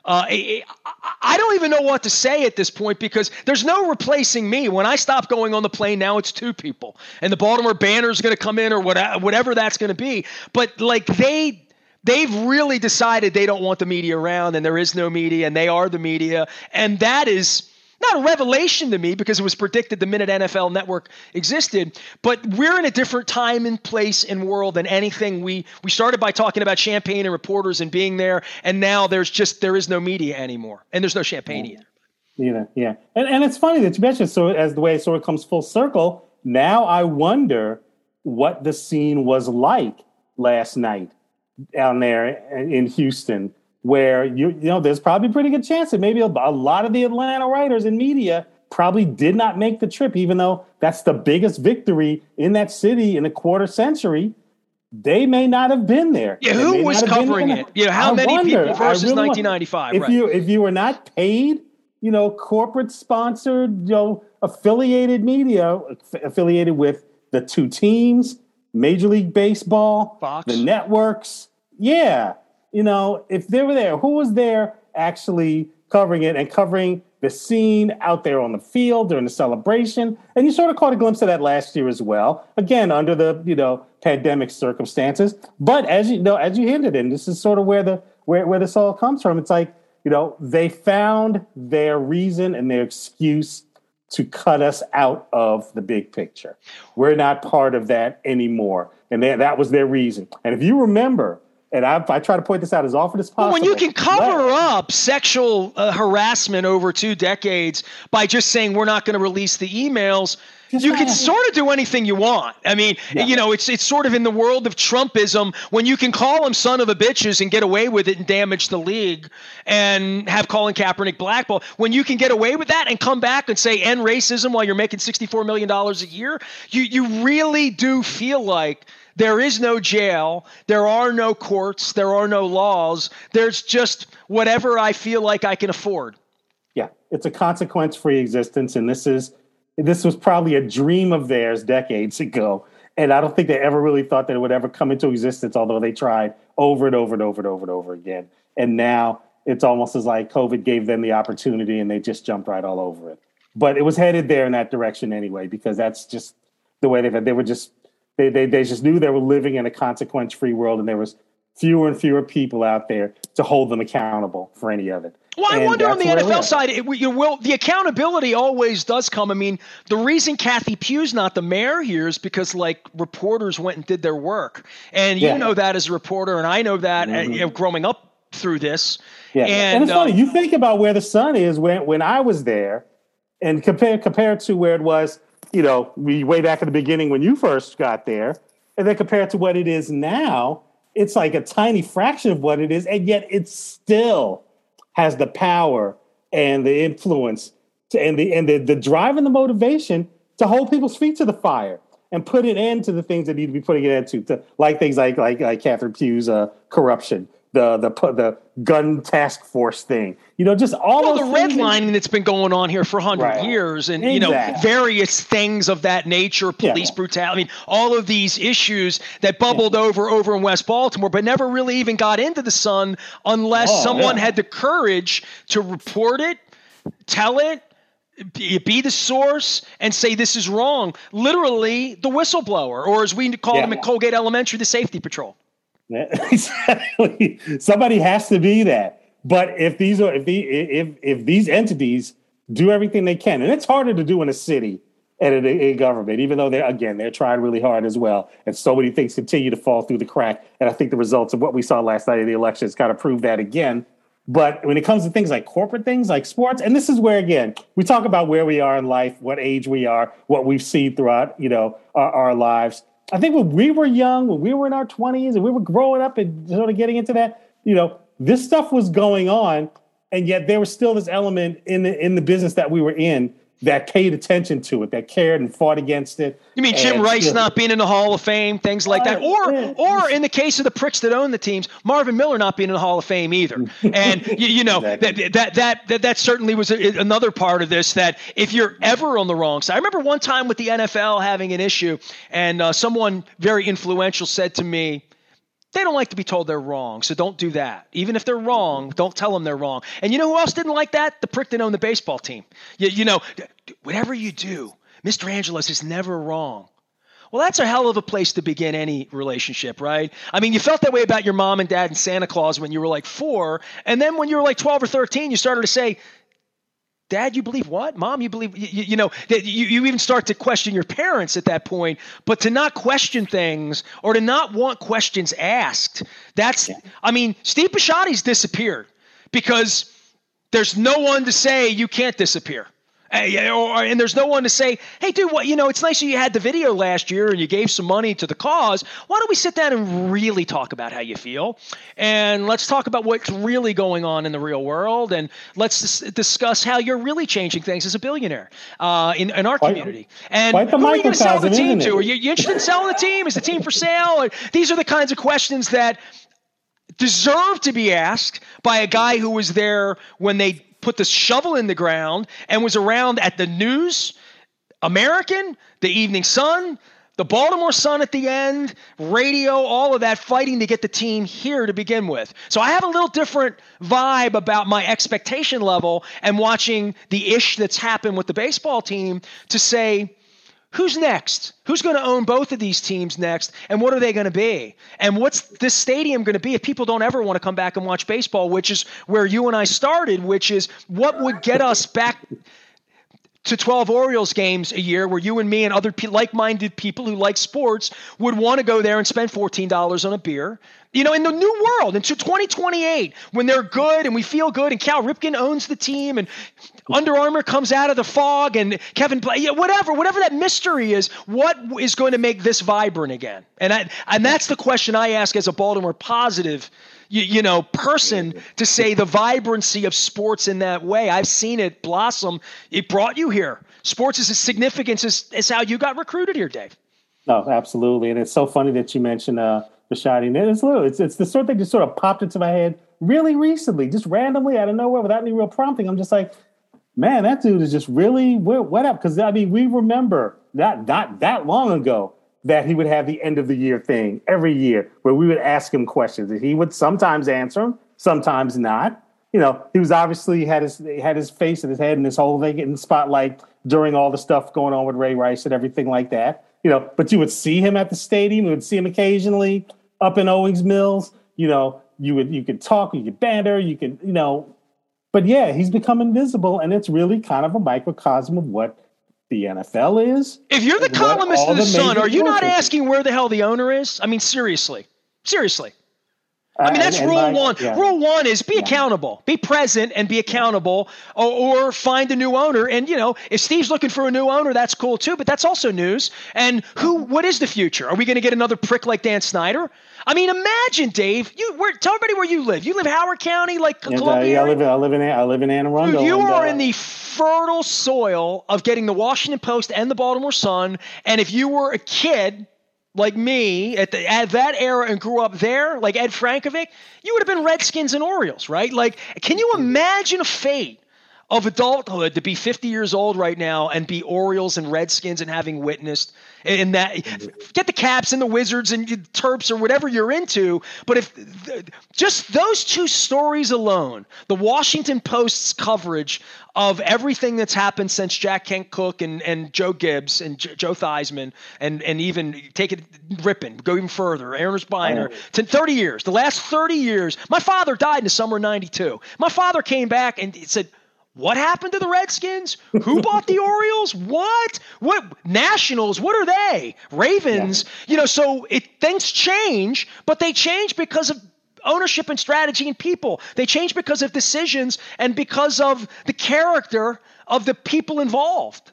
Uh, I, I don't even know what to say at this point because there's no replacing me. When I stop going on the plane, now it's two people. And the Baltimore Banner is going to come in or whatever, whatever that's going to be. But like they they've really decided they don't want the media around, and there is no media, and they are the media. And that is not a revelation to me because it was predicted the minute N F L Network existed, but we're in a different time and place and world than anything. We we started by talking about champagne and reporters and being there, and now there's just there is no media anymore, and there's no champagne yeah. either. Yeah, yeah, and and it's funny that you mentioned so as the way it sort of comes full circle. Now I wonder what the scene was like last night down there in Houston, where you you know there's probably a pretty good chance that maybe a, a lot of the Atlanta writers and media probably did not make the trip, even though that's the biggest victory in that city in a quarter century. They may not have been there. Yeah, who was covering it? Yeah, how I many wonder, people versus really nineteen ninety-five? If right. you if you were not paid, you know, corporate sponsored, you know, affiliated media affiliated with the two teams, Major League Baseball, Fox, the networks, yeah. You know, if they were there, who was there actually covering it and covering the scene out there on the field during the celebration? And you sort of caught a glimpse of that last year as well. Again, under the, you know, pandemic circumstances. But as you know, as you hinted in, this is sort of where the where, where this all comes from. It's like, you know, they found their reason and their excuse to cut us out of the big picture. We're not part of that anymore. And they, that was their reason. And if you remember, and I, I try to point this out as often as possible. Well, when you can cover up sexual uh, harassment over two decades by just saying we're not going to release the emails, just you can sort of do anything you want. I mean, yeah. you know, it's it's sort of in the world of Trumpism when you can call them son of a bitches and get away with it and damage the league and have Colin Kaepernick blackball. When you can get away with that and come back and say end racism while you're making sixty-four million dollars a year, you you really do feel like there is no jail. There are no courts. There are no laws. There's just whatever I feel like I can afford. Yeah, it's a consequence-free existence, and this is this was probably a dream of theirs decades ago. And I don't think they ever really thought that it would ever come into existence, although they tried over and over and over and over and over again. And now it's almost as like COVID gave them the opportunity, and they just jumped right all over it. But it was headed there in that direction anyway, because that's just the way they they were just. They, they they just knew they were living in a consequence-free world, and there was fewer and fewer people out there to hold them accountable for any of it. Well, I and wonder on the N F L side, it, you will the accountability always does come. I mean, the reason Kathy Pugh's not the mayor here is because, like, reporters went and did their work, and you yeah. know that as a reporter, and I know that mm-hmm. uh, you know, growing up through this. Yeah, and, and it's uh, funny. You think about where the Sun is when when I was there, and compare compared to where it was. You know, we way back at the beginning when you first got there, and then compared to what it is now, it's like a tiny fraction of what it is, and yet it still has the power and the influence to, and the and the, the drive and the motivation to hold people's feet to the fire and put an end to the things that need to be putting an end to, to like things like like like Catherine Pugh's uh, corruption. The, the the gun task force thing, you know, just all well, those the redlining that's been going on here for a hundred right. years, and exactly. you know, various things of that nature, police yeah. brutality. I mean, all of these issues that bubbled yeah. over over in West Baltimore, but never really even got into the Sun unless oh, someone yeah. had the courage to report it, tell it, be, be the source, and say this is wrong. Literally, the whistleblower, or as we call yeah. them at Colgate Elementary, the safety patrol. Exactly. Somebody has to be that. But if these are if the if if these entities do everything they can, and it's harder to do in a city and in a, a government, even though they're again they're trying really hard as well, and so many things continue to fall through the crack. And I think the results of what we saw last night in the elections kind of prove that again. But when it comes to things like corporate things like sports, and this is where again we talk about where we are in life, what age we are, what we've seen throughout you know our, our lives. I think when we were young, when we were in our twenties and we were growing up and sort of getting into that, you know, this stuff was going on. And yet there was still this element in the, in the business that we were in that paid attention to it, that cared and fought against it. You mean Jim and, Rice you know, not being in the Hall of Fame, things like that? Or yeah. or in the case of the pricks that own the teams, Marvin Miller not being in the Hall of Fame either. And, you, you know, exactly. that, that, that, that, that certainly was a, another part of this, that if you're ever on the wrong side. I remember one time with the N F L having an issue, and uh, someone very influential said to me, they don't like to be told they're wrong, so don't do that. Even if they're wrong, don't tell them they're wrong. And you know who else didn't like that? The prick that owned the baseball team. You, you know, whatever you do, Mister Angelos is never wrong. Well, that's a hell of a place to begin any relationship, right? I mean, you felt that way about your mom and dad and Santa Claus when you were like four. And then when you were like twelve or thirteen, you started to say, Dad, you believe what? Mom, you believe, you, you know, that you, you even start to question your parents at that point. But to not question things or to not want questions asked, that's, yeah. I mean, Steve Bisciotti's disappeared because there's no one to say you can't disappear. And there's no one to say, hey, dude, what, you know, it's nice that you had the video last year and you gave some money to the cause. Why don't we sit down and really talk about how you feel? And let's talk about what's really going on in the real world. And let's dis- discuss how you're really changing things as a billionaire uh, in, in our community. And who are you going to sell the team to? Are you, you interested in selling the team? Is the team for sale? Or, these are the kinds of questions that deserve to be asked by a guy who was there when they put the shovel in the ground and was around at the News, American, the Evening Sun, the Baltimore Sun at the end, radio, all of that, fighting to get the team here to begin with. So I have a little different vibe about my expectation level and watching the ish that's happened with the baseball team to say, who's next? Who's going to own both of these teams next? And what are they going to be? And what's this stadium going to be if people don't ever want to come back and watch baseball, which is where you and I started, which is what would get us back to twelve Orioles games a year where you and me and other pe- like-minded people who like sports would want to go there and spend fourteen dollars on a beer. You know, in the new world, into twenty twenty-eight, when they're good and we feel good and Cal Ripken owns the team and Under Armour comes out of the fog and Kevin Play, yeah, whatever, whatever that mystery is, what is going to make this vibrant again? And I, and that's the question I ask as a Baltimore positive You, you know, person to say the vibrancy of sports in that way. I've seen it blossom. It brought you here. Sports is as significant as, as how you got recruited here, Dave. No, absolutely. And it's so funny that you mentioned uh, Bisciotti. And it's, little, it's, it's the sort of thing that sort of popped into my head really recently, just randomly out of nowhere without any real prompting. I'm just like, man, that dude is just really, what up? Because, I mean, we remember not, not that long ago that he would have the end of the year thing every year where we would ask him questions and he would sometimes answer them, sometimes not. You know, he was obviously had his had his face and his head and this whole thing in the spotlight during all the stuff going on with Ray Rice and everything like that. You know, but you would see him at the stadium. You would see him occasionally up in Owings Mills. You know, you would you could talk, you could banter, you could, you know. But yeah, he's become invisible, and it's really kind of a microcosm of what the N F L is. If you're the columnist in the Sun, are you not asking where the hell the owner is? I mean, seriously. Seriously. I mean, that's uh, and, and rule my, one. Yeah. Rule one is be yeah. accountable. Be present and be accountable, or, or find a new owner. And, you know, if Steve's looking for a new owner, that's cool too, but that's also news. And who? What is the future? Are we going to get another prick like Dan Snyder? I mean, imagine, Dave, you where, tell everybody where you live. You live Howard County, like yeah, Columbia? I live, I live in I live in Anne Arundel. Dude, you and, are uh, in the fertile soil of getting the Washington Post and the Baltimore Sun. And if you were a kid like me at, the, at that era and grew up there, like Ed Frankovic, you would have been Redskins and Orioles, right? Like, can you imagine a fate of adulthood to be fifty years old right now and be Orioles and Redskins and having witnessed in that? Get the Caps and the Wizards and the Terps or whatever you're into, but if just those two stories alone, the Washington Post's coverage of everything that's happened since Jack Kent Cooke and, and Joe Gibbs and J- Joe Theismann and, and even take it ripping, go even further, Aaron Spiner, to thirty years, the last thirty years. My father died in the summer of ninety-two. My father came back and said, what happened to the Redskins? Who bought the Orioles? What? What Nationals? What are they? Ravens? Yeah. You know, so it things change, but they change because of ownership and strategy and people. They change because of decisions and because of the character of the people involved.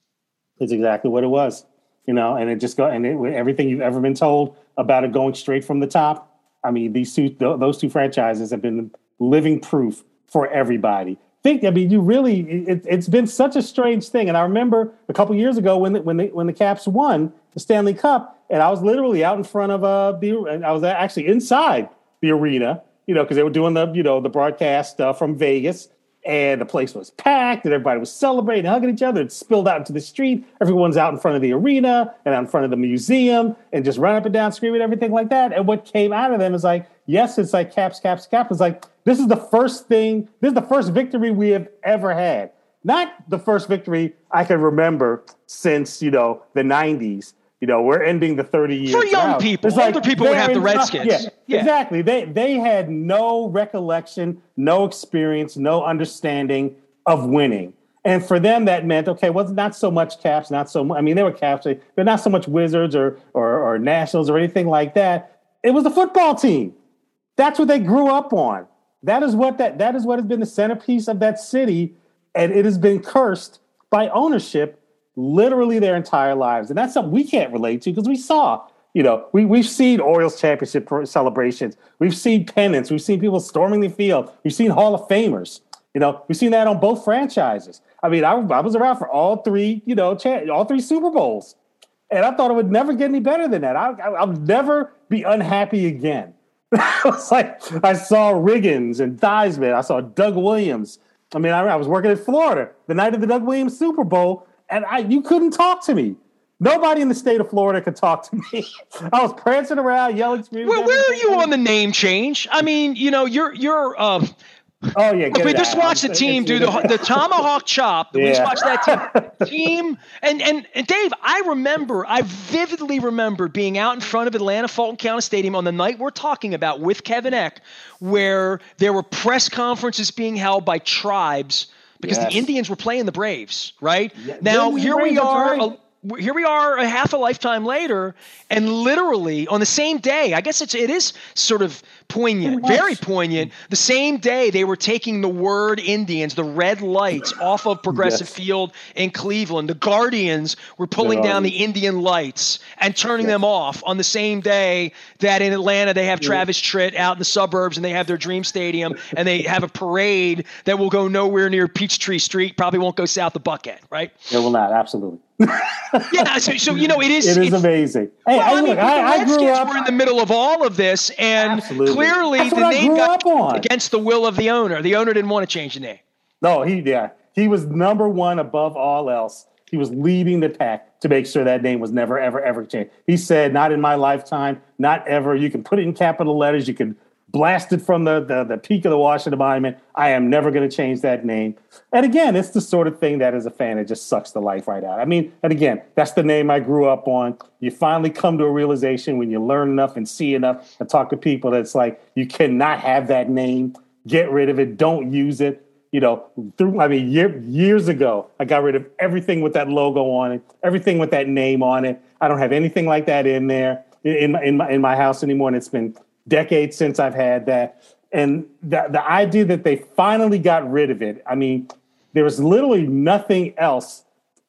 It's exactly what it was, you know, and it just go and it, everything you've ever been told about it going straight from the top. I mean, these two, th- those two franchises have been living proof for everybody. Think, I mean, you really, it, it's been such a strange thing. And I remember a couple years ago when the, when the, when the Caps won the Stanley Cup, and I was literally out in front of uh, the, and I was actually inside the arena, you know, because they were doing the, you know, the broadcast uh, from Vegas. and the place was packed, and everybody was celebrating, hugging each other. It spilled out into the street. Everyone's out in front of the arena and out in front of the museum and just run up and down, screaming, everything like that. And what came out of them is like, yes, it's like caps, caps, caps. It's like, this is the first thing, this is the first victory we have ever had. Not the first victory I can remember since, you know, the nineties. You know, we're ending the thirty years. For young now. people, It's older like people would have the they're in- Redskins. Yeah, Yeah. exactly. They they had no recollection, no experience, no understanding of winning. And for them, that meant, okay, well, not so much Caps, not so much. I mean, they were Caps, but not so much Wizards or, or or Nationals or anything like that. It was a football team. That's what they grew up on. That is what that that is what has been the centerpiece of that city, and it has been cursed by ownership literally their entire lives. And that's something we can't relate to because we saw, you know, we, we've seen Orioles championship celebrations. We've seen pennants. We've seen people storming the field. We've seen Hall of Famers. You know, we've seen that on both franchises. I mean, I, I was around for all three, you know, cha- all three Super Bowls. And I thought it would never get any better than that. I, I, I'll never be unhappy again. It was like I saw Riggins and Theismann. I saw Doug Williams. I mean, I, I was working in Florida the night of the Doug Williams Super Bowl, and I you couldn't talk to me. Nobody in the state of Florida could talk to me. I was prancing around, yelling, screaming. Where, where are you on the name change? I mean, you know, you're you're. Uh, oh yeah, get we it just out. watched the team do the the tomahawk chop. We just Yeah. watched that team. team and, and and Dave, I remember, I vividly remember being out in front of Atlanta Fulton County Stadium on the night we're talking about with Kevin Eck, where there were press conferences being held by tribes. Because Yes. the Indians were playing the Braves, right? Yeah, Now, the here we Braves, that's are, right. a, here we are a half a lifetime later, and literally on the same day, I guess it's, it is sort of poignant, Pretty much. very poignant. The same day they were taking the word Indians, the red lights off of Progressive Yes. Field in Cleveland. The Guardians were pulling down the Indian lights and turning Yes. them off on the same day that in Atlanta they have Travis Tritt out in the suburbs and they have their dream stadium and they have a parade that will go nowhere near Peachtree Street, probably won't go south of Buckhead, right? It will not, absolutely. Yeah, so, so you know, it is. It is it's- amazing. Hey, Well, I, I mean, look, the I, I grew Redskins up. were in the middle of all of this, and Absolutely. clearly That's the what I name grew got up on. against the will of the owner. The owner didn't want to change the name. No, he yeah, he was number one above all else. He was leading the pack to make sure that name was never, ever, ever changed. He said, "Not in my lifetime, not ever. You can put it in capital letters. You can blast it from the the, the peak of the Washington Monument. I am never going to change that name." And again, it's the sort of thing that, as a fan, it just sucks the life right out. I mean, and again, that's the name I grew up on. You finally come to a realization when you learn enough and see enough and talk to people that's like, you cannot have that name. Get rid of it. Don't use it. You know, through, I mean, year, years ago, I got rid of everything with that logo on it, everything with that name on it. I don't have anything like that in there in, in, my, in, my, in my house anymore. And it's been decades since I've had that. And the, the idea that they finally got rid of it, I mean, there was literally nothing else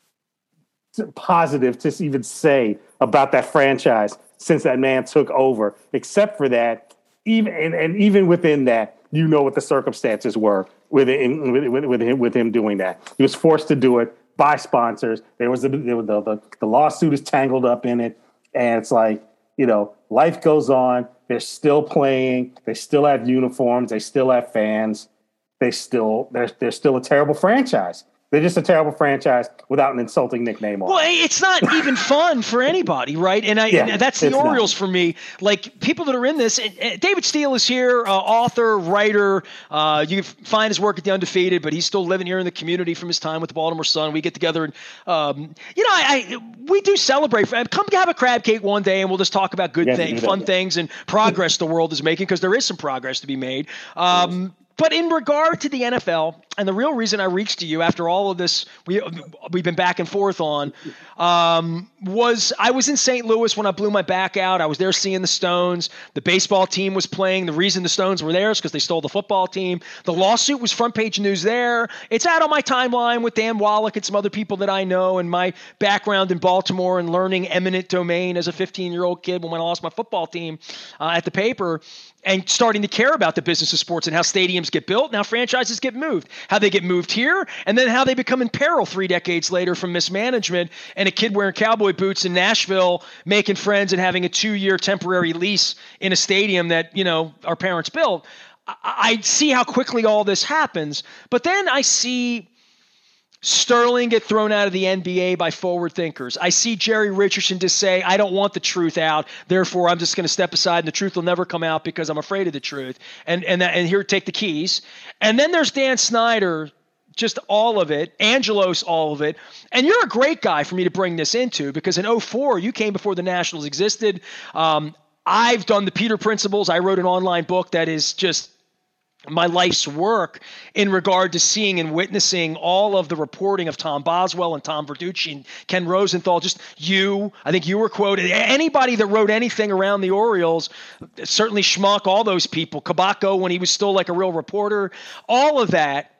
to, positive to even say about that franchise since that man took over, except for that, even and, and even within that, you know what the circumstances were with him, with, with, with him with him doing that. He was forced to do it by sponsors. There was, a, there was the, the the lawsuit is tangled up in it, and it's like, you know, life goes on. They're still playing. They still have uniforms. They still have fans. They still they're they're still a terrible franchise. They're just a terrible franchise without an insulting nickname on. Well, it's not even fun for anybody, right? And I Yeah, and that's the it's not. Orioles for me. Like, people that are in this, and, and David Steele is here, uh, author, writer. Uh, you can find his work at The Undefeated, but he's still living here in the community from his time with the Baltimore Sun. We get together and, um, you know, I, I we do celebrate. Come have a crab cake one day, and we'll just talk about good Yeah, things, do that, fun yeah. things, and progress the world is making, because there is some progress to be made. Um, But in regard to the N F L, and the real reason I reached to you after all of this, we, we've been back and forth on, um, was I was in Saint Louis when I blew my back out. I was there seeing the Stones. The baseball team was playing. The reason the Stones were there is because they stole the football team. The lawsuit was front page news there. It's out on my timeline with Dan Wallach and some other people that I know, and my background in Baltimore and learning eminent domain as a fifteen-year-old kid when I lost my football team uh, at the paper, and starting to care about the business of sports and how stadiums get built and how franchises get moved, how they get moved here, and then how they become in peril three decades later from mismanagement and a kid wearing cowboy boots in Nashville making friends and having a two-year temporary lease in a stadium that, you know, our parents built. I, I see how quickly all this happens, but then I see Sterling get thrown out of the N B A by forward thinkers. I see Jerry Richardson just say, I don't want the truth out, therefore I'm just going to step aside and the truth will never come out because I'm afraid of the truth. And and that, and here, take the keys. And then there's Dan Snyder, just all of it, Angelos, all of it. And you're a great guy for me to bring this into, because in oh four, you came before the Nationals existed. Um, I've done the Peter Principles. I wrote an online book that is just my life's work in regard to seeing and witnessing all of the reporting of Tom Boswell and Tom Verducci and Ken Rosenthal. Just you, I think you were quoted. Anybody that wrote anything around the Orioles, certainly Schmuck, all those people, Kabako when he was still like a real reporter, all of that.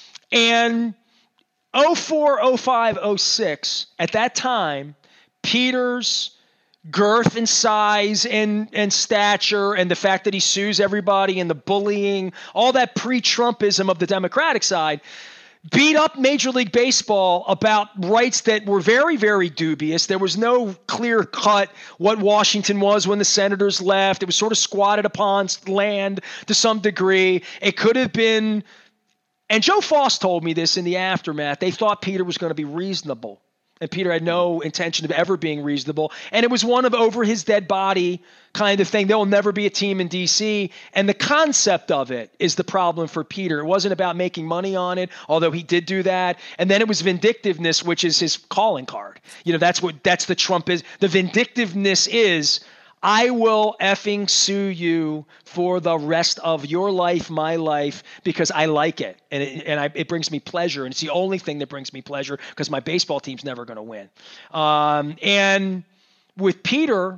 And oh four, oh five, oh six, at that time, Peter's girth and size and, and stature and the fact that he sues everybody and the bullying, all that pre-Trumpism of the Democratic side, beat up Major League Baseball about rights that were very, very dubious. There was no clear cut what Washington was when the Senators left. It was sort of squatted upon land to some degree. It could have been, and Joe Foss told me this in the aftermath, they thought Peter was going to be reasonable. And Peter had no intention of ever being reasonable. And it was one of over his dead body kind of thing. There will never be a team in D C. And the concept of it is the problem for Peter. It wasn't about making money on it, although he did do that. And then it was vindictiveness, which is his calling card. You know, that's what, that's the Trump is. The vindictiveness is, I will effing sue you for the rest of your life, my life, because I like it. And it, and I, it brings me pleasure. And it's the only thing that brings me pleasure because my baseball team's never going to win. Um, and with Peter,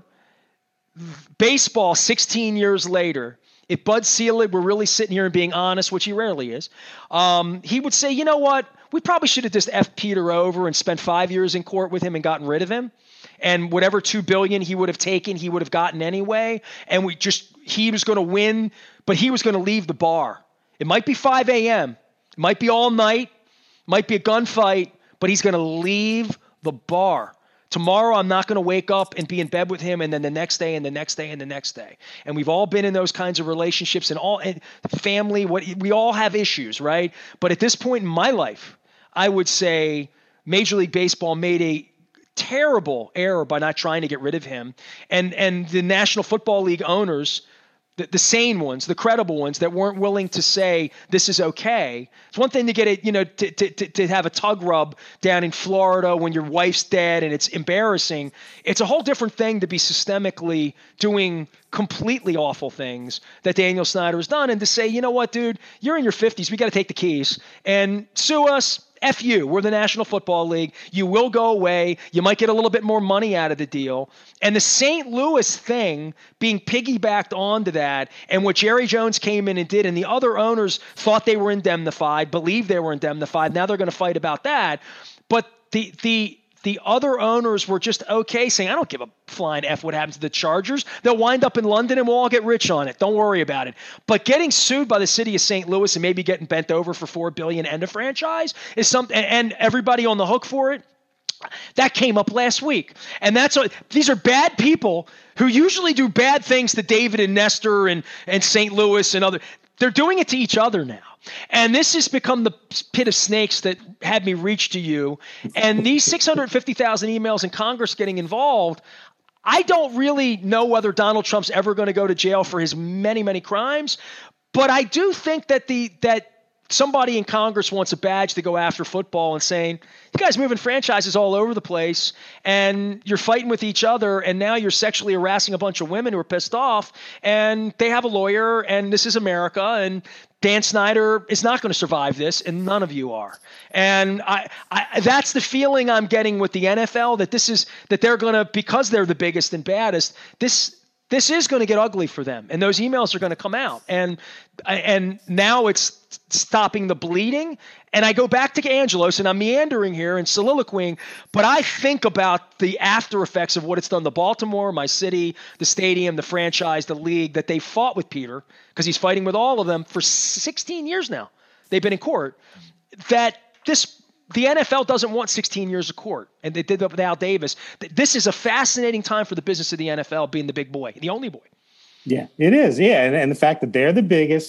baseball sixteen years later, if Bud Selig were really sitting here and being honest, which he rarely is, um, he would say, you know what? We probably should have just F'd Peter over and spent five years in court with him and gotten rid of him. And whatever two billion dollars he would have taken, he would have gotten anyway. And we just, he was going to win, but he was going to leave the bar. It might be five a.m. It might be all night. Might be a gunfight, but he's going to leave the bar. Tomorrow, I'm not going to wake up and be in bed with him, and then the next day, and the next day, and the next day. And we've all been in those kinds of relationships, and all and family. What we all have issues, right? But at this point in my life, I would say Major League Baseball made a terrible error by not trying to get rid of him, and and the National Football League owners, the, the sane ones, the credible ones that weren't willing to say this is okay. It's one thing to get it, you know, to to to have a tug rub down in Florida when your wife's dead and it's embarrassing. It's a whole different thing to be systemically doing completely awful things that Daniel Snyder has done, and to say, you know what, dude, you're in your fifties, we got to take the keys and sue us. F you. We're the National Football League. You will go away. You might get a little bit more money out of the deal. And the Saint Louis thing being piggybacked onto that, and what Jerry Jones came in and did, and the other owners thought they were indemnified, believed they were indemnified. Now they're going to fight about that. But the the the other owners were just okay, saying, I don't give a flying F what happens to the Chargers. They'll wind up in London and we'll all get rich on it. Don't worry about it. But getting sued by the city of Saint Louis and maybe getting bent over for four billion dollars and a franchise is something, and everybody on the hook for it, that came up last week. And that's what, these are bad people who usually do bad things to David and Nestor and, and Saint Louis and other. They're doing it to each other now. And this has become the pit of snakes that had me reach to you. And these six hundred fifty thousand emails in Congress getting involved, I don't really know whether Donald Trump's ever going to go to jail for his many, many crimes. But I do think that the that somebody in Congress wants a badge to go after football and saying, you guys moving franchises all over the place and you're fighting with each other, and now you're sexually harassing a bunch of women who are pissed off, and they have a lawyer, and this is America, and Dan Snyder is not going to survive this, and none of you are. And I, I that's the feeling I'm getting with the N F L, that this is that they're going to, because they're the biggest and baddest, this This is going to get ugly for them, and those emails are going to come out. And and now it's stopping the bleeding. And I go back to Angelos, and I'm meandering here and soliloquying, but I think about the after effects of what it's done to Baltimore, my city, the stadium, the franchise, the league, that they fought with Peter, because he's fighting with all of them for sixteen years now. They've been in court. That this The N F L doesn't want sixteen years of court, and they did that with Al Davis. This is a fascinating time for the business of the N F L being the big boy, the only boy. Yeah, it is. Yeah, and, and the fact that they're the biggest,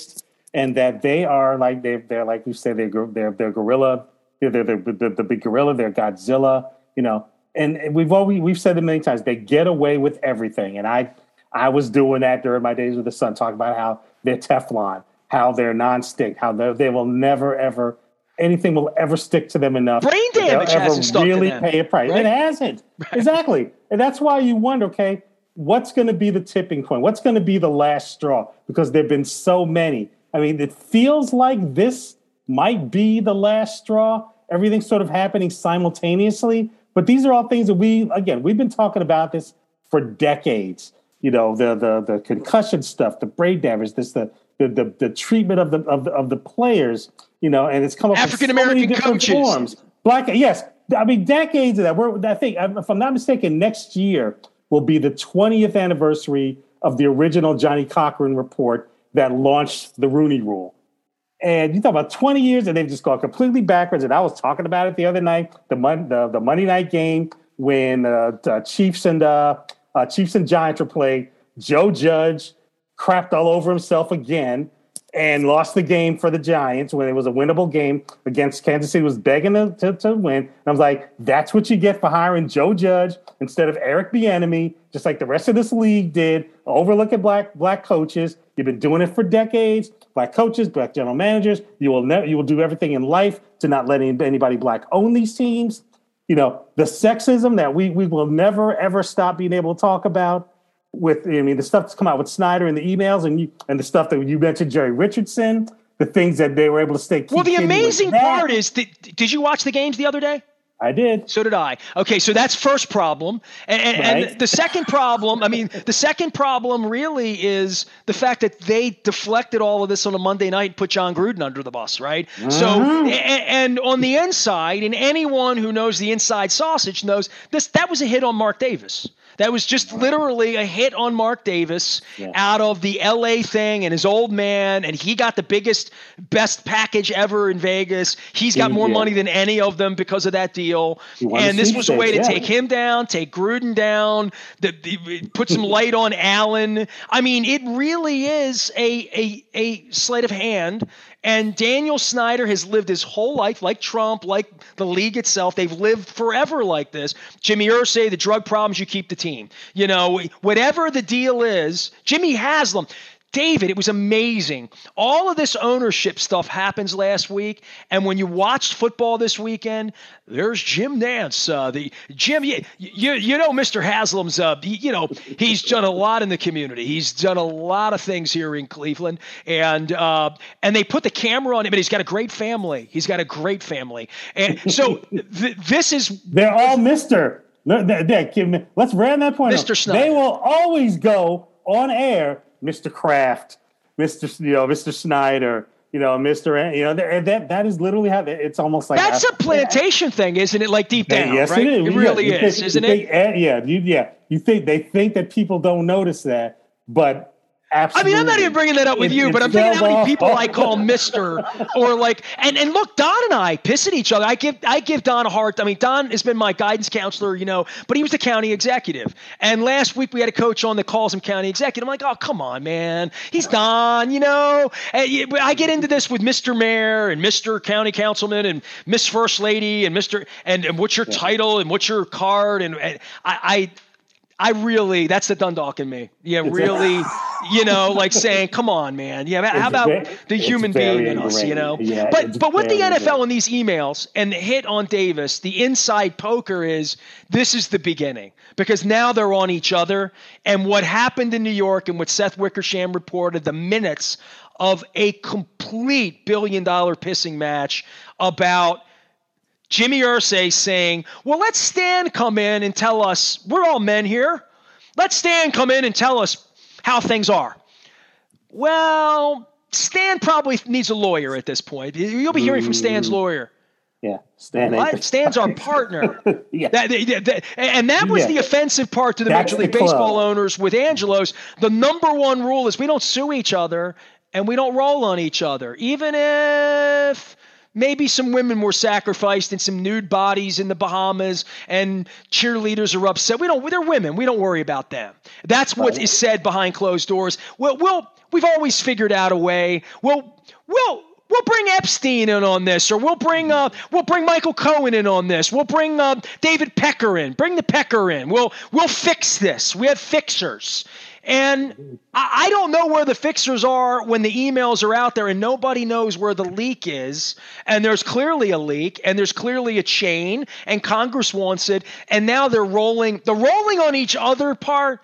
and that they are like they're they're like you said they're they're they're gorilla, they're they're, they're the, the big gorilla, they're Godzilla, you know. And we've always we've said it many times. They get away with everything, and I I was doing that during my days with the Sun, talking about how they're Teflon, how they're nonstick, how they will never ever anything will ever stick to them enough. Brain damage hasn't stuck really to them, pay a price. right? It hasn't right. Exactly, and that's why you wonder, okay, what's going to be the tipping point? What's going to be the last straw? Because there've been so many. I mean, it feels like this might be the last straw. Everything's sort of happening simultaneously. But these are all things that we, again, we've been talking about this for decades. You know, the the the concussion stuff, the brain damage, this the the the, the treatment of the of the of the players. You know, and it's come up African American in so many different coaches. forms. Black, yes, I mean decades of that. We're, I think, if I'm not mistaken, next year will be the twentieth anniversary of the original Johnny Cochran report that launched the Rooney Rule. And you talk about twenty years, and they've just gone completely backwards. And I was talking about it the other night, the mon- the, the Monday night game when uh, the Chiefs and uh, uh, Chiefs and Giants were playing. Joe Judge crapped all over himself again and lost the game for the Giants when it was a winnable game against Kansas City. Was begging to, to, to win. And I was like, that's what you get for hiring Joe Judge instead of Eric Bieniemy, just like the rest of this league did. Overlooking black black coaches. You've been doing it for decades. Black coaches, black general managers. You will never. You will do everything in life to not let any, anybody black own these teams. You know, the sexism that we we will never ever stop being able to talk about. With I mean, the stuff that's come out with Snyder and the emails, and you and the stuff that you mentioned, Jerry Richardson, the things that they were able to stay. Well, the amazing part is, did, did you watch the games the other day? I did. So did I. Okay, so that's first problem. And, and, Right. and the second problem, I mean, the second problem really is the fact that they deflected all of this on a Monday night and put John Gruden under the bus, right? Mm-hmm. So, and, and on the inside, and anyone who knows the inside sausage knows this, that was a hit on Mark Davis. That was just literally a hit on Mark Davis Yeah. out of the L A thing and his old man, and he got the biggest, best package ever in Vegas. He's got He more did. money than any of them because of that deal. He won And the this was a way to sweepstakes, take yeah. him down, take Gruden down, the, the, put some light on Allen. I mean, it really is a, a, a sleight of hand. And Daniel Snyder has lived his whole life, like Trump, like the league itself. They've lived forever like this. Jimmy Irsay, the drug problems, you keep the team. You know, whatever the deal is, Jimmy Haslam. David, it was amazing. All of this ownership stuff happens last week, and when you watched football this weekend, there's Jim Nance. Uh, the Jim, you, you you know, Mister Haslam's. Uh, he, you know, he's done a lot in the community. He's done a lot of things here in Cleveland, and uh, and they put the camera on him. And he's got a great family. He's got a great family, and so th- this is. They're all Mister They're, they're, let's round that point. Mister Up. Snyder. They will always go on air. Mister Kraft, Mister You know, Mister Snyder, you know, Mister You know, that that is literally how it's almost like That's I, a plantation thing, isn't it? Like deep down, yes, right? it is. It Yeah, really you is, think- isn't you it? think, uh, yeah, you, yeah. You think they think that people don't notice that, but. Absolutely. I mean, I'm not even bringing that up with It- you, it but I'm thinking how many fell people off. I call Mister or like, and, and look, Don and I piss at each other. I give I give Don a hard. I mean, Don has been my guidance counselor, you know, but he was the county executive. And last week we had a coach on that calls him county executive. I'm like, oh, come on, man, he's Don, you know. And you- I get into this with Mister Mayor and Mister County Councilman and Miss First Lady and Mister and, and what's your title and what's your card and, and I. I I really, that's the Dundalk in me. Yeah, really, you know, like saying, come on, man. Yeah, how about ve- the it's human very being in us, you know? ingrained. Yeah, but it's but with the very N F L ingrained. and these emails and the hit on Davis, the inside poker is this is the beginning because now they're on each other. And what happened in New York and what Seth Wickersham reported, the minutes of a complete billion dollar pissing match about Jimmy Irsay saying, well, let Stan come in and tell us, we're all men here. Let Stan come in and tell us how things are. Well, Stan probably needs a lawyer at this point. You'll be hearing from Stan's lawyer. Yeah, Stan. ain't What? the- Stan's our partner. Yeah. That- that- that- and that was Yeah. the offensive part to the That's Major League the club. Baseball owners with Angelos. The number one rule is we don't sue each other and we don't roll on each other, even if maybe some women were sacrificed and some nude bodies in the Bahamas and cheerleaders are upset. We don't. They're women. We don't worry about them. That's what Right. is said behind closed doors. Well, we'll we've always figured out a way. We'll we'll we'll bring Epstein in on this, or we'll bring uh we'll bring Michael Cohen in on this. We'll bring uh, David Pecker in. Bring the Pecker in. We'll we'll fix this. We have fixers. And I don't know where the fixers are when the emails are out there and nobody knows where the leak is. And there's clearly a leak and there's clearly a chain and Congress wants it. And now they're rolling, the rolling on each other part.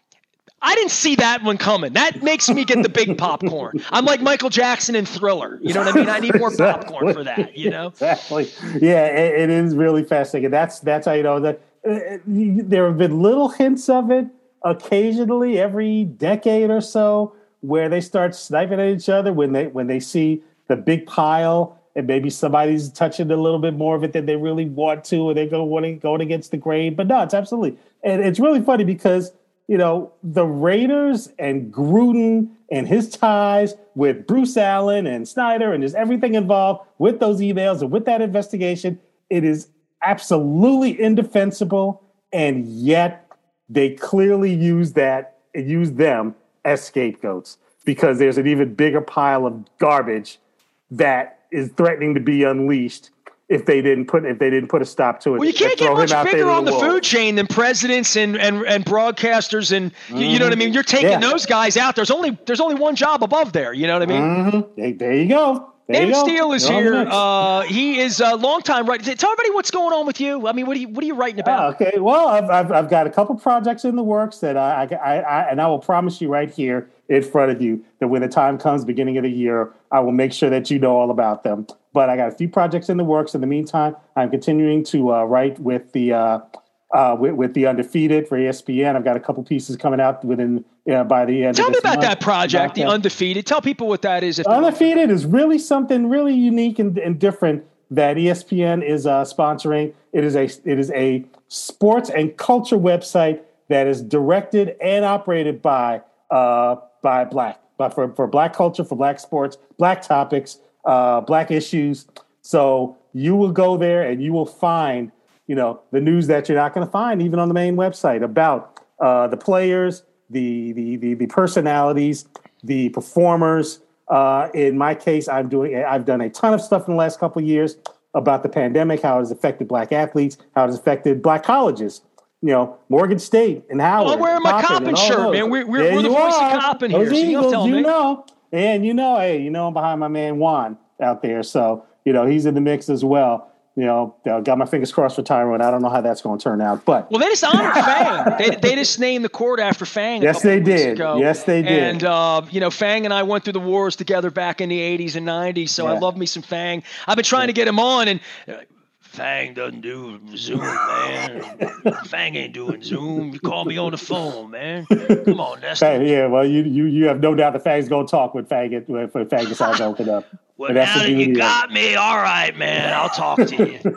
I didn't see that one coming. That makes me get the big popcorn. I'm like Michael Jackson in Thriller. You know what I mean? I need more Exactly. popcorn for that, you know? Exactly. Yeah, it, it is really fascinating. That's, that's how you know that uh, there have been little hints of it occasionally every decade or so where they start sniping at each other when they when they see the big pile and maybe somebody's touching a little bit more of it than they really want to, or they go wanting going against the grain. But no, it's absolutely, and it's really funny because you know the Raiders and Gruden and his ties with Bruce Allen and Snyder and just everything involved with those emails and with that investigation. It is absolutely indefensible, and yet they clearly use that and use them as scapegoats because there's an even bigger pile of garbage that is threatening to be unleashed if they didn't put if they didn't put a stop to it. Well, you can't get much bigger on the food chain than presidents and and, and broadcasters, and mm-hmm. you, you know what I mean. You're taking yeah. those guys out. There's only there's only one job above there. You know what I mean? Mm-hmm. Hey, there you go. David Steele is You're here. Uh, he is a longtime writer. Tell everybody what's going on with you. I mean, what are you what are you writing about? Oh, okay. Well, I've, I've I've got a couple projects in the works that I, I I and I will promise you right here in front of you that when the time comes, beginning of the year, I will make sure that you know all about them. But I got a few projects in the works. In the meantime, I'm continuing to uh, write with the uh, uh, with, with the Undefeated for E S P N. I've got a couple pieces coming out within uh, by the end. Tell of me this about month. that project, the about, Undefeated. Tell people what that is. If Undefeated is really something really unique and, and different that E S P N is uh, sponsoring. It is a it is a sports and culture website that is directed and operated by uh, by black, but for for black culture, for black sports, black topics, uh, black issues. So you will go there and you will find, you know, the news that you're not going to find even on the main website about uh, the players, the, the the the personalities, the performers. Uh, in my case, I'm doing. I've done a ton of stuff in the last couple of years about the pandemic, how it has affected black athletes, how it has affected black colleges. You know, Morgan State and Howard. Well, I'm wearing my Coppin shirt, those. man. We're, we're, we're the voice are. of Coppin here. Those so Eagles, tell you me. know, and you know, hey, you know, I'm behind my man Juan out there, so you know he's in the mix as well. You know, got my fingers crossed for Tyrone. I don't know how that's going to turn out, but well, they just honored Fang. They they just named the court after Fang. Yes, they did. Ago. Yes, they did. And uh, you know, Fang and I went through the wars together back in the eighties and nineties, so yeah. I love me some Fang. I've been trying yeah. to get him on, and uh, Fang doesn't do Zoom, man. Fang ain't doing Zoom. You call me on the phone, man. Come on, Nestor. Yeah, well, you you you have no doubt that Fang's going to talk when Fang get, when Fang decides to open up. Well, now that you got me, all right, man. I'll talk to you.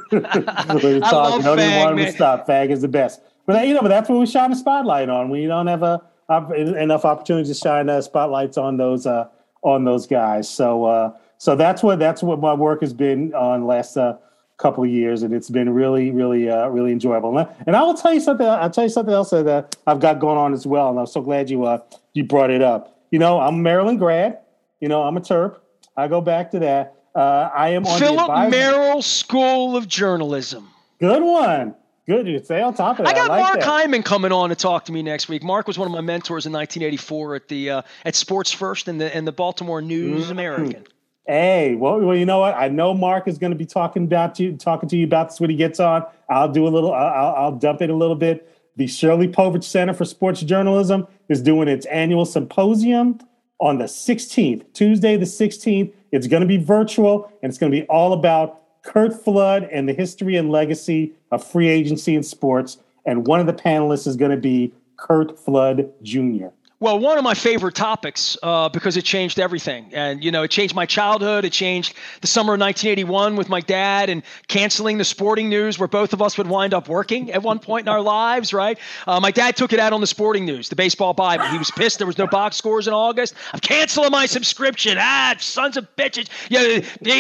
I love you don't Fang, even want him man. to stop. Fang is the best. But you know, but that's what we shine a spotlight on. We don't have a, a enough opportunity to shine uh, spotlights on those uh, on those guys. So uh, so that's what that's what my work has been on the last uh, couple of years, and it's been really, really, uh, really enjoyable. And I will tell you something. I'll tell you something else that uh, I've got going on as well. And I'm so glad you uh, you brought it up. You know, I'm a Maryland grad. You know, I'm a Terp. I go back to that. Uh, I am on Philip the Merrill School of Journalism. Good one. Good. You stay on top of that. I got I like Mark that. Hyman coming on to talk to me next week. Mark was one of my mentors in nineteen eighty-four at the uh, at Sports First and the and the Baltimore News mm-hmm. American. Hey, well, well, you know what? I know Mark is going to be talking about you, talking to you about this when he gets on. I'll do a little. I'll, I'll dump it a little bit. The Shirley Povich Center for Sports Journalism is doing its annual symposium on the sixteenth, Tuesday the sixteenth. It's going to be virtual, and it's going to be all about Curt Flood and the history and legacy of free agency in sports. And one of the panelists is going to be Curt Flood Junior Well, one of my favorite topics uh, because it changed everything. And, you know, it changed my childhood. It changed the summer of nineteen eighty-one with my dad and canceling the Sporting News where both of us would wind up working at one point in our lives, right? Uh, my dad took it out on the Sporting News, the baseball Bible. He was pissed there was no box scores in August. I'm canceling my subscription. Ah, sons of bitches. Yeah, these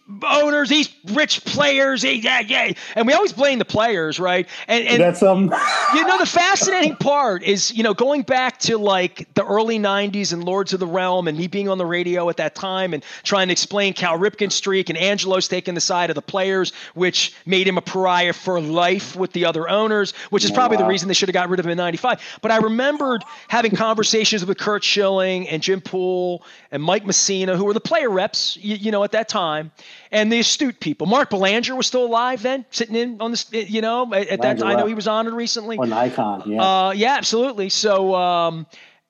owners, these rich players, yeah, yeah. And we always blame the players, right? And, and that's um, you know, the fascinating part is, you know, going back to like the early nineties and Lords of the Realm and me being on the radio at that time and trying to explain Cal Ripken's streak and Angelos taking the side of the players, which made him a pariah for life with the other owners, which is probably wow. the reason they should have got rid of him in ninety-five. But I remembered having conversations with Curt Schilling and Jim Poole and Mike Messina, who were the player reps, you, you know, at that time. And the astute people. Mark Belanger was still alive then, sitting in on this, you know, at, at that time. I know he was honored recently. An icon, yeah. Uh, yeah, absolutely. So um,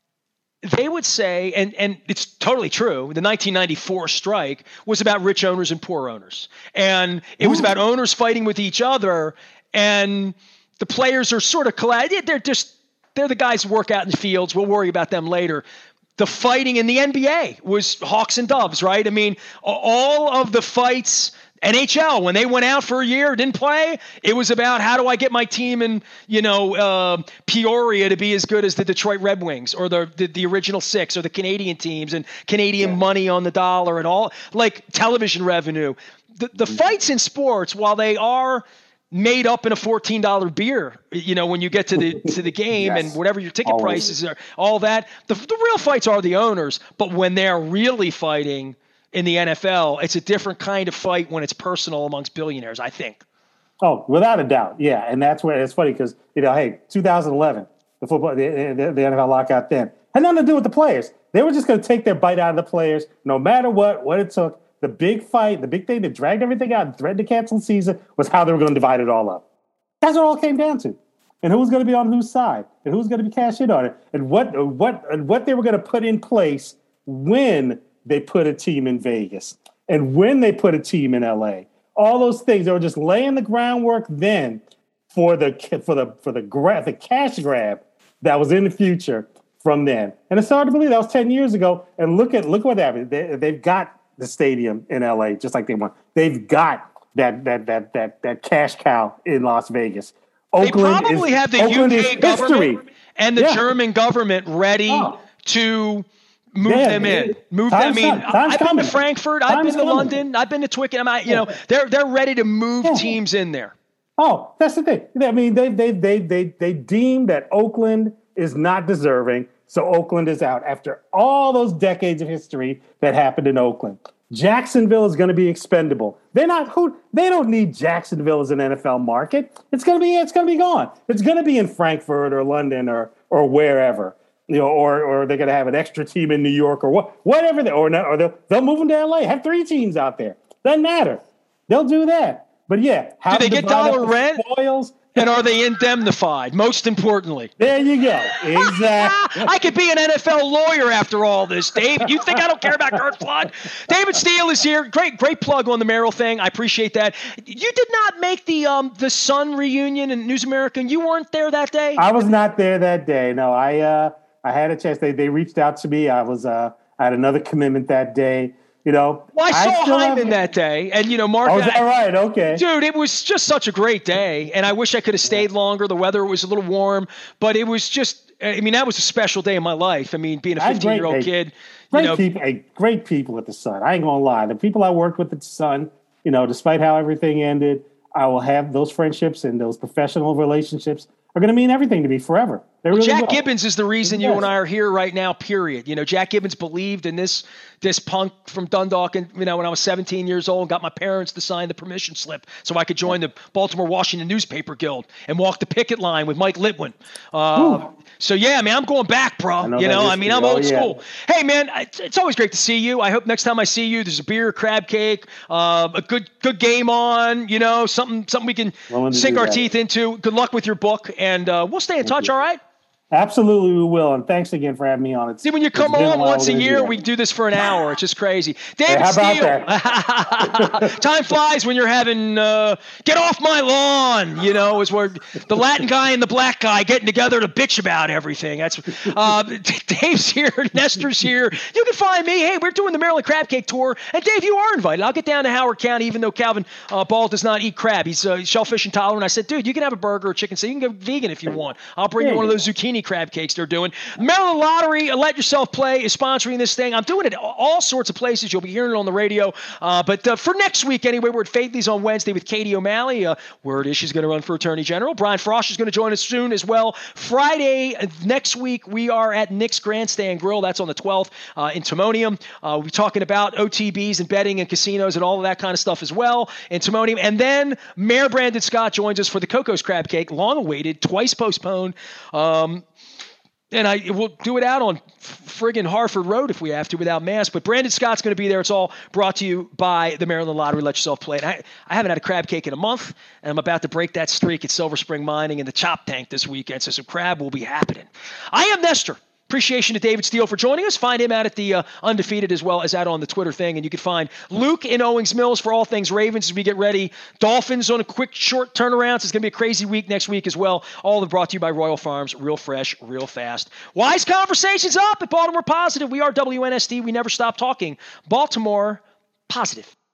they would say, and, and it's totally true, the nineteen ninety-four strike was about rich owners and poor owners. And it was about owners fighting with each other. And the players are sort of colliding. They're just, they're the guys who work out in the fields. We'll worry about them later. The fighting in the N B A was hawks and doves, right? I mean, all of the fights, N H L, when they went out for a year, didn't play, it was about how do I get my team in, you know, uh, Peoria to be as good as the Detroit Red Wings or the, the, the original six or the Canadian teams and Canadian yeah. money on the dollar and all, like television revenue. The, the mm-hmm. fights in sports, while they are made up in a fourteen dollar beer, you know, when you get to the to the game yes. and whatever your ticket Always. prices are, all that. The, the real fights are the owners, but when they're really fighting in the N F L, it's a different kind of fight when it's personal amongst billionaires, I think. Oh, without a doubt, yeah, and that's where it's funny because you know, hey, two thousand eleven, the football, the, the, the N F L lockout then had nothing to do with the players. They were just going to take their bite out of the players, no matter what, what it took. The big fight, the big thing that dragged everything out and threatened to cancel the season was how they were going to divide it all up. That's what it all came down to. And who was going to be on whose side and who's going to be cashed in on it and what what and what they were going to put in place when they put a team in Vegas and when they put a team in L A. All those things, they were just laying the groundwork then for the for the for the gra- the cash grab that was in the future from then. And it's hard to believe that was ten years ago. And look at look what happened. They, they've got the stadium in L A, just like they want. They've got that that that that that cash cow in Las Vegas. Oakland they probably is, have the Oakland U K government history. and the yeah. German government ready oh. to move yeah, them in. It, move them. I mean, I've coming. been to Frankfurt. Time's I've been to coming. London. I've been to Twickenham. I, you yeah. know, they're they're ready to move yeah. teams in there. Oh, that's the thing. I mean, they they they they they deem that Oakland is not deserving. So Oakland is out after all those decades of history that happened in Oakland. Jacksonville is going to be expendable. They're not who they don't need Jacksonville as an N F L market. It's going to be it's going to be gone. It's going to be in Frankfurt or London or or wherever, you know, or or they're going to have an extra team in New York or what whatever they or or they'll, they'll move them to L A. Have three teams out there. Doesn't matter. They'll do that. But yeah, do they get dollar rent? Spoils. And are they indemnified? Most importantly. There you go. Exactly. I could be an N F L lawyer after all this, David. You think I don't care about Curt Flood? David Steele is here. Great, great plug on the Merrill thing. I appreciate that. You did not make the um the Sun reunion in News America. You weren't there that day? I was not there that day. No, I uh I had a chance. They they reached out to me. I was uh I had another commitment that day. You know, well, I saw I Hyman have... that day, and you know, Mark. Oh, is that right? Okay, dude, it was just such a great day, and I wish I could have stayed longer. The weather was a little warm, but it was just. I mean, that was a special day in my life. I mean, being a fifteen-year-old kid. Great you know, people, hey, great people at the Sun. I ain't gonna lie. The people I worked with at the Sun, you know, despite how everything ended, I will have those friendships and those professional relationships are going to mean everything to me forever. Well, really Jack will. Gibbons is the reason yes. you and I are here right now, period. You know, Jack Gibbons believed in this this punk from Dundalk, and you know, when I was seventeen years old, got my parents to sign the permission slip so I could join the Baltimore Washington Newspaper Guild and walk the picket line with Mike Litwin. Uh, so yeah, man, I'm going back, bro. I know you know, I mean, I'm oh, old yeah. school. Hey, man, it's, it's always great to see you. I hope next time I see you, there's a beer, crab cake, uh, a good good game on. You know, something something we can sink our that. teeth into. Good luck with your book, and uh, we'll stay in Thank touch. You. All right. Absolutely, we will. And thanks again for having me on. It's, See, when you come on once a year, we do this for an hour. It's just crazy. David hey, how about Steele. Time flies when you're having, uh, get off my lawn, you know, is where the Latin guy and the black guy getting together to bitch about everything. That's uh, Dave's here. Nestor's here. You can find me. Hey, we're doing the Maryland Crab Cake Tour. And Dave, you are invited. I'll get down to Howard County, even though Calvin uh, Ball does not eat crab. He's uh, shellfish intolerant. I said, dude, you can have a burger or chicken. So you can go vegan if you want. I'll bring yeah, you one of those zucchini mini crab cakes they're doing. Maryland Lottery, Let Yourself Play, is sponsoring this thing. I'm doing it at all sorts of places. You'll be hearing it on the radio. Uh, but uh, for next week, anyway, we're at Faithley's on Wednesday with Katie O'Malley. Uh, word is she's going to run for Attorney General. Brian Frost is going to join us soon as well. Friday uh, next week, we are at Nick's Grandstand Grill. That's on the twelfth uh, in Timonium. Uh, we'll be talking about O T Bs and betting and casinos and all of that kind of stuff as well in Timonium. And then Mayor Brandon Scott joins us for the Coco's Crab Cake, long awaited, twice postponed. Um, and I we'll do it out on friggin' Harford Road if we have to without masks. But Brandon Scott's going to be there. It's all brought to you by the Maryland Lottery. Let Yourself Play. And I, I haven't had a crab cake in a month, and I'm about to break that streak at Silver Spring Mining in the Chop Tank this weekend. So some crab will be happening. I am Nestor. Appreciation to David Steele for joining us. Find him out at the uh, Undefeated as well as out on the Twitter thing. And you can find Luke in Owings Mills for all things Ravens as we get ready. Dolphins on a quick, short turnaround. So it's going to be a crazy week next week as well. All of them brought to you by Royal Farms. Real fresh, real fast. Wise Conversations up at Baltimore Positive. We are W N S D. We never stop talking. Baltimore Positive.